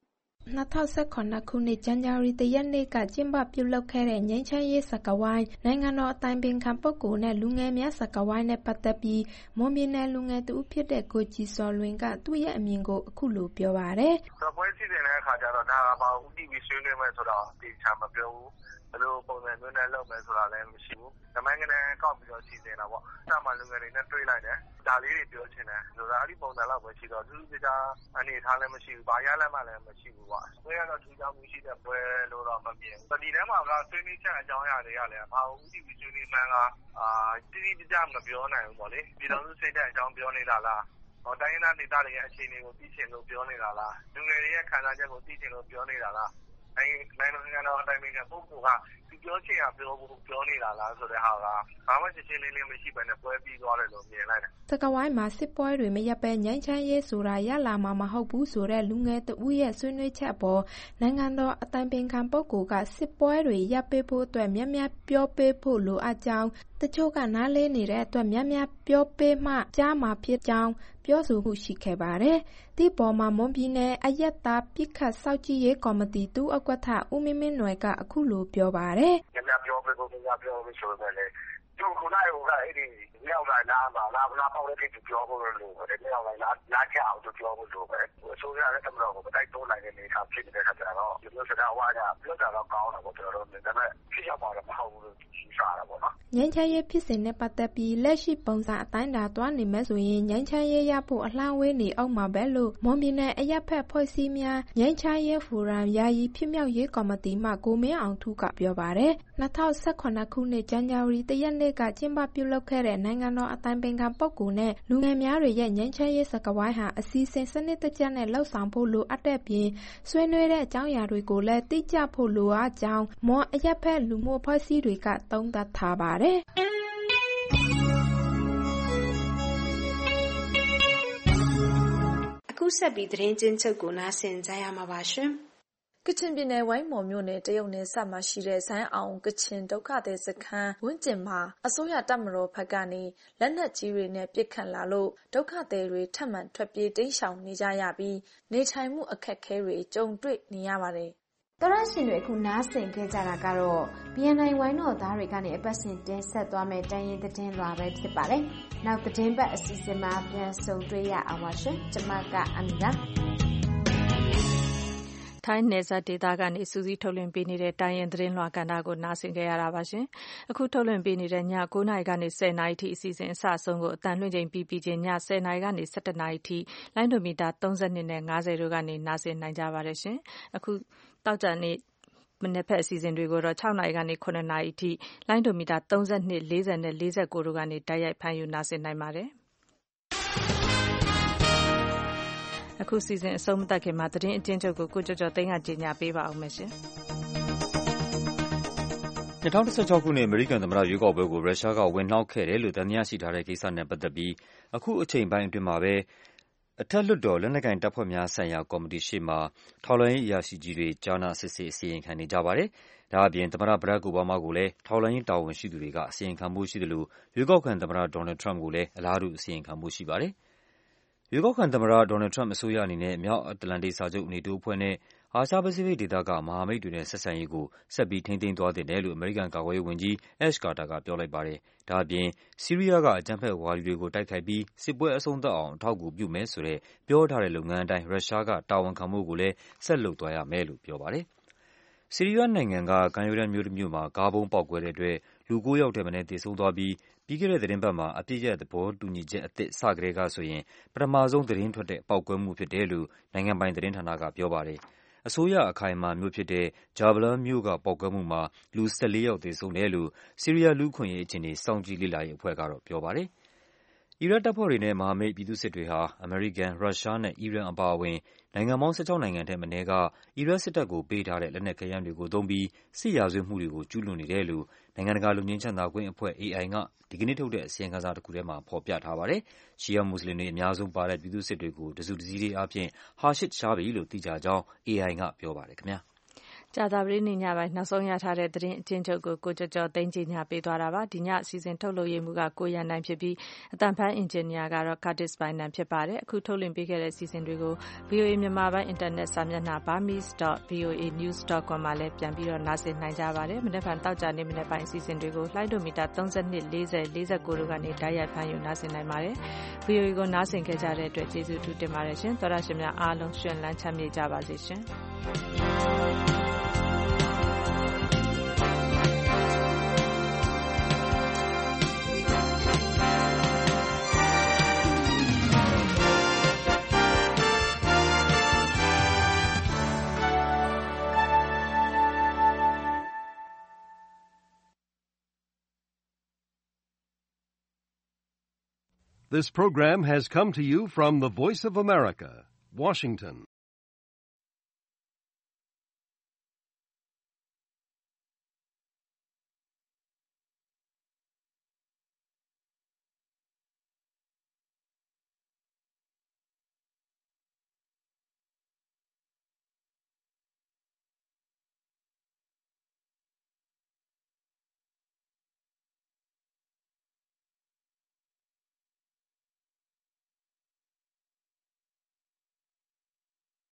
2019ခုနှစ်ဇန်နဝါရီလရက်နေ့ကကျင်းပပြုလုပ်ခဲ့တဲ့ငြိမ်းချမ်းရေးစကားဝိုင်းနိုင်ငံတော်အတိုင်ပင်ခံပုဂ္ဂိုလ်နဲ့လူငယ်များစကားဝိုင်းနဲ့ပတ်သက်ပြီးမွန်ပြည်နယ်လူငယ်တူဖြစ်တဲ့ကိုကြည်စော်လွင်ကသူ့ရဲ့အမြင်ကိုအခုလိုပြောပါတယ်။ပွဲစီစဉ်တဲ့အခါကျတော့ဒါကဘာဦးတည်ပြီးဆွေးနွေးမယ်ဆိုတော့ဒီချာမပြောဘူး။ဘယ်လိုပုံစံမျိုးနဲ့လုပ်မယ်ဆိုတာလည်းမရှိဘူး။တမိုင်းကနေကောက်ပြီးတော့စီစဉ်တာပေါ့။အဲ့မှာလူငယ်တွေနဲ့တွေ့လိုက်တယ်။ဒါလေးတွေပြောချင်တယ်။ဆိုတာအဲ့ဒီပုံစံလောက်ပဲရှိတော့သူတို့ကအနေထားလည်းမရှိဘူး။ဘာရလမ်းမှလည်းမရှိဘူးပေါ့။ပွဲကတော့ထူးခြားမှုရှိတဲ့ပွဲလို့တော့မမြင်ဘူး။ဒီထဲမှာကဆွေးနွေးချက်အကြောင်းအရာတွေကလည်းဘာဦးတည်ပြီးဆွေးနွေးမှန်းကတိတိကျကျမပြောနိုင်ဘူးပေါ့လေ။ပြည်တော်စုစိတ်ဓာတ်အကြောင်းပြောနေတာလား။တိုင်းရင်းသားဒေသတွေရဲ့အခြေအနေကိုသိချင်လို့ပြောနေတာလားလူငယ်တွေရဲ့ခံစားချက်ကိုသိချင်လို့ပြောနေတာလားနိုင်ငံတော်အတိုင်ပင်ခံပုဂ္ဂိုလ်ကသူပြောချင်တာပြောနေတာလားဆိုတဲ့ဟာကဘာမှရှင်းရှင်းလင်းလင်းမရှိဘဲနဲ့ပွဲပြီးသွားတယ်လို့မြင်လိုက်တယ်စကဝိုင်းမှာစစ်ပွဲတွေမရပ်ဘဲငြိမ်းချမ်းရေးဆိုတာရလာမှာမဟုတ်ဘူးဆိုတဲ့လူငယ်တဦးရဲ့ဆွေးနွေးချက်အပေါ်နိုင်ငံတော်အတိုင်ပင်ခံပုဂ္ဂိုလ်ကစစ်ပွဲတွေရပ်ပေးဖို့အတွက်များများပြောပေးဖို့လိုအပ်ကြောင်းတချို့ကနားလေးနေတဲ့အတွက်များများပြောပေးမှကြားမှာဖြစ်ကြောင်းပြောဆိုမှုရှိခဲ့ပါတယ်။ဒီပေါ်မှာမွန်ပြည်နယ်အရက်သားပြစ်ခတ်စောက်ကြည့်ရေးကော်မတီဒုဥက္ကဋ္ဌဦးမင်းမင်းနွယ်ကအခုလိုပြောပါတယ်။များများပြောပေးဖို့များပြောလို့ဆိုပေမဲ့လေသူခုနကအဲ့ဒီမြောက်လိုက်လားလာပေါက်တဲ့ကိစ္စပြောဖို့လို့တယ်မြောက်လိုက်လားချအောင်ပြောဖို့လို့ပဲအစိုးရရဲ့တမတော်ကိုမတိုက်တွန်းနိုင်တဲ့နေရာဖြစ်နေတဲ့ခါကျတော့ဒီလိုစကားဝါးကပြောတာတော့ကောင်းတာပေါ့ကျွန်တော်တို့ဒါပေမဲ့ဖြစ်ရောက်ပါတော့မဟုတ်ဘူးလို့ယူဆတာပေါ့နော်ငြိမ်းချမ်းရေးဖြစ်စဉ်နဲ့ပတ်သက်ပြီးလက်ရှိပုံစံအတိုင်းတာသွားနေမယ်ဆိုရင်ငြိမ်းချမ်းရေးရဖို့အလှမ်းဝေးနေအောင်မှာပဲလို့မွန်ပြည်နယ်အရက်ဖက်ဖွဲ့စည်းများငြိမ်းချမ်းရေးဖိုရမ်ယာယီဖြစ်မြောက်ရေးကော်မတီမှကိုမင်းအောင်ထူးကပြောပါတယ်2018ခုနှစ်ဇန်နဝါရီ1ရက်နေ့ကကျင်းပပြုလုပ်ခဲ့တဲ့နိုင်ငံတော်အတိုင်ပင်ခံပုဂ္ဂိုလ်နဲ့လူငယ်များတွေရဲ့ငြိမ်းချမ်းရေးစကားဝိုင်းဟာအစီအစဉ်စနစ်တကျနဲ့လှုပ်ဆောင်ဖို့လိုအပ်တဲ့ပြင်ဆွေးနွေးတဲ့အကြောင်းအရာတွေကိုလည်းသိကြဖို့လိုအပ်ကြောင်းမွန်အရက်ဖက်လူမှုအဖွဲ့အစည်းတွေကသုံးသပ်ထားပါတယ်အခုဆက်ပြီးသတင်းချင်းချုပ်ကိုနားဆင်ကြရမှာပါရှင်ကချင်ပြည်နယ်ဝိုင်းမော်မြို့နယ်တရုတ်နယ်စပ်မှာရှိတဲ့ဇိုင်းအောင်ကချင်ဒုက္ခသည်စခန်းဝန်းကျင်မှာအစိုးရတပ်မတော်ဘက်ကနေလက်နက်ကြီးတွေနဲ့ပစ်ခတ်လာလို့ဒုက္ခသည်တွေထပ်မံထွက်ပြေးတိမ်းရှောင်နေကြရပြီးနေထိုင်မှုအခက်အခဲတွေကြုံတွေ့နေရပါတယ်တော်ရရှင်တွေအခုနားဆင်ခဲ့ကြတာကတော့ BNI ဝိုင်းတော်သားတွေကနေအပတ်စဉ်တင်ဆက်သွားမယ့်တိုင်းရင်းသတင်းလွှာပဲဖြစ်ပါတယ်။နောက်သတင်းပတ်အစီအစဉ်မှာပြန်ဆုံတွေ့ရအောင်ပါရှင်။ကျွန်မကအမီပါထိုင်းနယ်စပ်ဒေသကနေစူးစီးထုတ်လွှင့်ပေးနေတဲ့တိုင်းရင်သတင်းလွှာကဏ္ဍကိုနားဆင်ကြရတာပါရှင်။အခုထုတ်လွှင့်ပေးနေတဲ့ည9:00နာရီကနေ10:00နာရီထိအစီအစဉ်အစအဆုံးကိုအတန်လွှင့်ချိန်ပြီးချင်းည10:00နာရီကနေ17:00နာရီထိလိုင်းဒိုမီတာ32နဲ့50တို့ကနေနားဆင်နိုင်ကြပါတယ်ရှင်။အခုတောက်ကြနေ့မနေ့ဖက်အစီအစဉ်တွေကိုတော့6:00နာရီကနေ9:00နာရီထိလိုင်းဒိုမီတာ32 40နဲ့49တို့ကနေတိုက်ရိုက်ဖမ်းယူနားဆင်နိုင်ပါတယ်။အခုစီစဉ်အဆုံးမသတ်ခင်မှာသတင်းအကျဉ်းချုပ်ကိုကိုကျော်ကျော်သိန်းကကြေညာပေးပါဦးမယ်ရှင်။2016ခုနှစ်အမေရိကန်သမ္မတရွေးကောက်ပွဲကိုရုရှားကဝင်နှောက်ခဲ့တယ်လို့သံသယရှိထားတဲ့ကိစ္စနဲ့ပတ်သက်ပြီးအခုအချိန်ပိုင်းအတွင်းမှာပဲအထက်လွှတ်တော်လက်နက်ကိုင်တပ်ဖွဲ့များဆိုင်ရာကော်မတီရှေ့မှာထောက်လှမ်းရေးအရာရှိကြီးတွေကြားနာစစ်ဆေးအစီရင်ခံနေကြပါတယ်။ဒါအပြင်သမ္မတဘရက်အိုဘားမားကိုလည်းထောက်လှမ်းရေးတာဝန်ရှိသူတွေကအစီရင်ခံဖို့ရှိတယ်လို့ရွေးကောက်ခံသမ္မတဒေါ်နယ်ထရမ့်ကိုလည်းအလားတူအစီရင်ခံဖို့ရှိပါတယ်။ရွေးကောက်ခံသမ္မတဒေါ်နယ်ထရမ့်အစိုးရအနေနဲ့မြောက်အတ္တလန္တိတ်စာချုပ် NATO အဖွဲ့နဲ့အာရှပစိဖိတ်ဒေသကမဟာမိတ်တွေနဲ့ဆက်ဆံရေးကိုဆက်ပြီးထိန်းသိမ်းသွားသင့်တယ်လို့အမေရိကန်ကာကွယ်ရေးဝန်ကြီး Ash Carter ကပြောလိုက်ပါတယ်။ဒါ့အပြင်ဆီးရီးယားကအကြမ်းဖက်ဝါဒီတွေကိုတိုက်ခိုက်ပြီးစစ်ပွဲအဆုံးသတ်အောင်အထောက်အကူပြုမယ်ဆိုတဲ့ပြောထားတဲ့လုပ်ငန်းအတိုင်းရုရှားကတာဝန်ခံဖို့ကိုလည်းဆက်လုပ်သွားရမယ်လို့ပြောပါတယ်။ဆီးရီးယားနိုင်ငံကကမ်းရိုးတန်းမြို့တစ်မြို့မှာကားဗုံးပေါက်ကွဲတဲ့အတွက်လူ9 ယောက်ထက်မနည်းသေဆုံးသွားပြီးပြီးခဲ့တဲ့သီတင်းပတ်မှာအပြစ်ရဲ့သဘောတူညီချက်အသစ်စကတည်းကဆိုရင်ပထမဆုံးသတင်းထွက်တဲ့ပေါက်ကွဲမှုဖြစ်တယ်လို့နိုင်ငံပိုင်သတင်းဌာနကပြောပါတယ်။အစိုးရအခိုင်အမာမြို့ဖြစ်တဲ့ဂျာဘလာမြို့ကပေါက်ကွဲမှုမှာလူ14 ယောက်သေဆုံးတယ်လို့ဆီးရီးယားလူ့အခွင့်အရေးအခြေအနေစောင့်ကြည့်လေ့လာရေးအဖွဲ့ကတော့ပြောပါတယ်။အီရတ်တပ်ဖွဲ့တွေနဲ့မဟာမိတ်ပြည်သူ့စစ်တွေဟာအမေရိကန်၊ရုရှားနဲ့အီရန်အပါအဝင်နိုင်ငံပေါင်း16နိုင်ငံထက်မနည်းကအီရတ်စစ်တပ်ကိုပေးထားတဲ့လက်နက်ခဲယမ်းတွေကိုသုံးပြီးစစ်ရာဇဝတ်မှုတွေကိုကျူးလွန်နေတယ်လို့နိုင်ငံတကာလွတ်ငြိမ်းချမ်းသာခွင့်အဖွဲ့ AI ကဒီကနေ့ထုတ်တဲ့အစီရင်ခံစာတစ်ခုထဲမှာဖော်ပြထားပါတယ်။ရှီယာမွတ်စလင်တွေအများဆုံးပါတဲ့ပြည်သူ့စစ်တွေကိုတစုတစည်းအားဖြင့်ဟာရှစ်ရှားပြီလို့သိကြကြောင်း AI ကပြောပါတယ်ခင်ဗျာ။ကြာသပတေးနေ့ညပိုင်းနောက်ဆုံးရထားတဲ့သတင်းအကျဉ်းချုပ်ကိုကိုကျော်ကျော်သိန်းကြီးညပေးသွားတာပါဒီညအစီအစဉ်ထုတ်လုပ်ရေးမှူးကကိုရန်နိုင်ဖြစ်ပြီးအတန်ဖန်အင်ဂျင်နီယာကတော့ Curtis Bynum ဖြစ်ပါတယ်အခုထုတ်လွှင့်ပေးခဲ့တဲ့အစီအစဉ်တွေကို VOA မြန်မာပိုင်းအင်တာနက်စာမျက်နှာ burmese.voanews.com မှာလည်းပြန်ပြီးတော့နားဆင်နိုင်ကြပါတယ်မနေ့ကတောက်ကြနေ့မနေ့ပိုင်းအစီအစဉ်တွေကိုလှိုင်းဒိုမီတာ32 40 49တို့ကနေတိုက်ရိုက်ဖမ်းယူနားဆင်နိုင်ပါတယ် VOA ကိုနားဆင်ခဲ့ကြတဲ့အတွက်ကျေးဇူးတင်ပါတယ်ရှင်သောရရှင်များအားလုံးရှင်လန်းချမ်းမြေ့ကြပါစေရှင် This program has come to you from the Voice of America, Washington.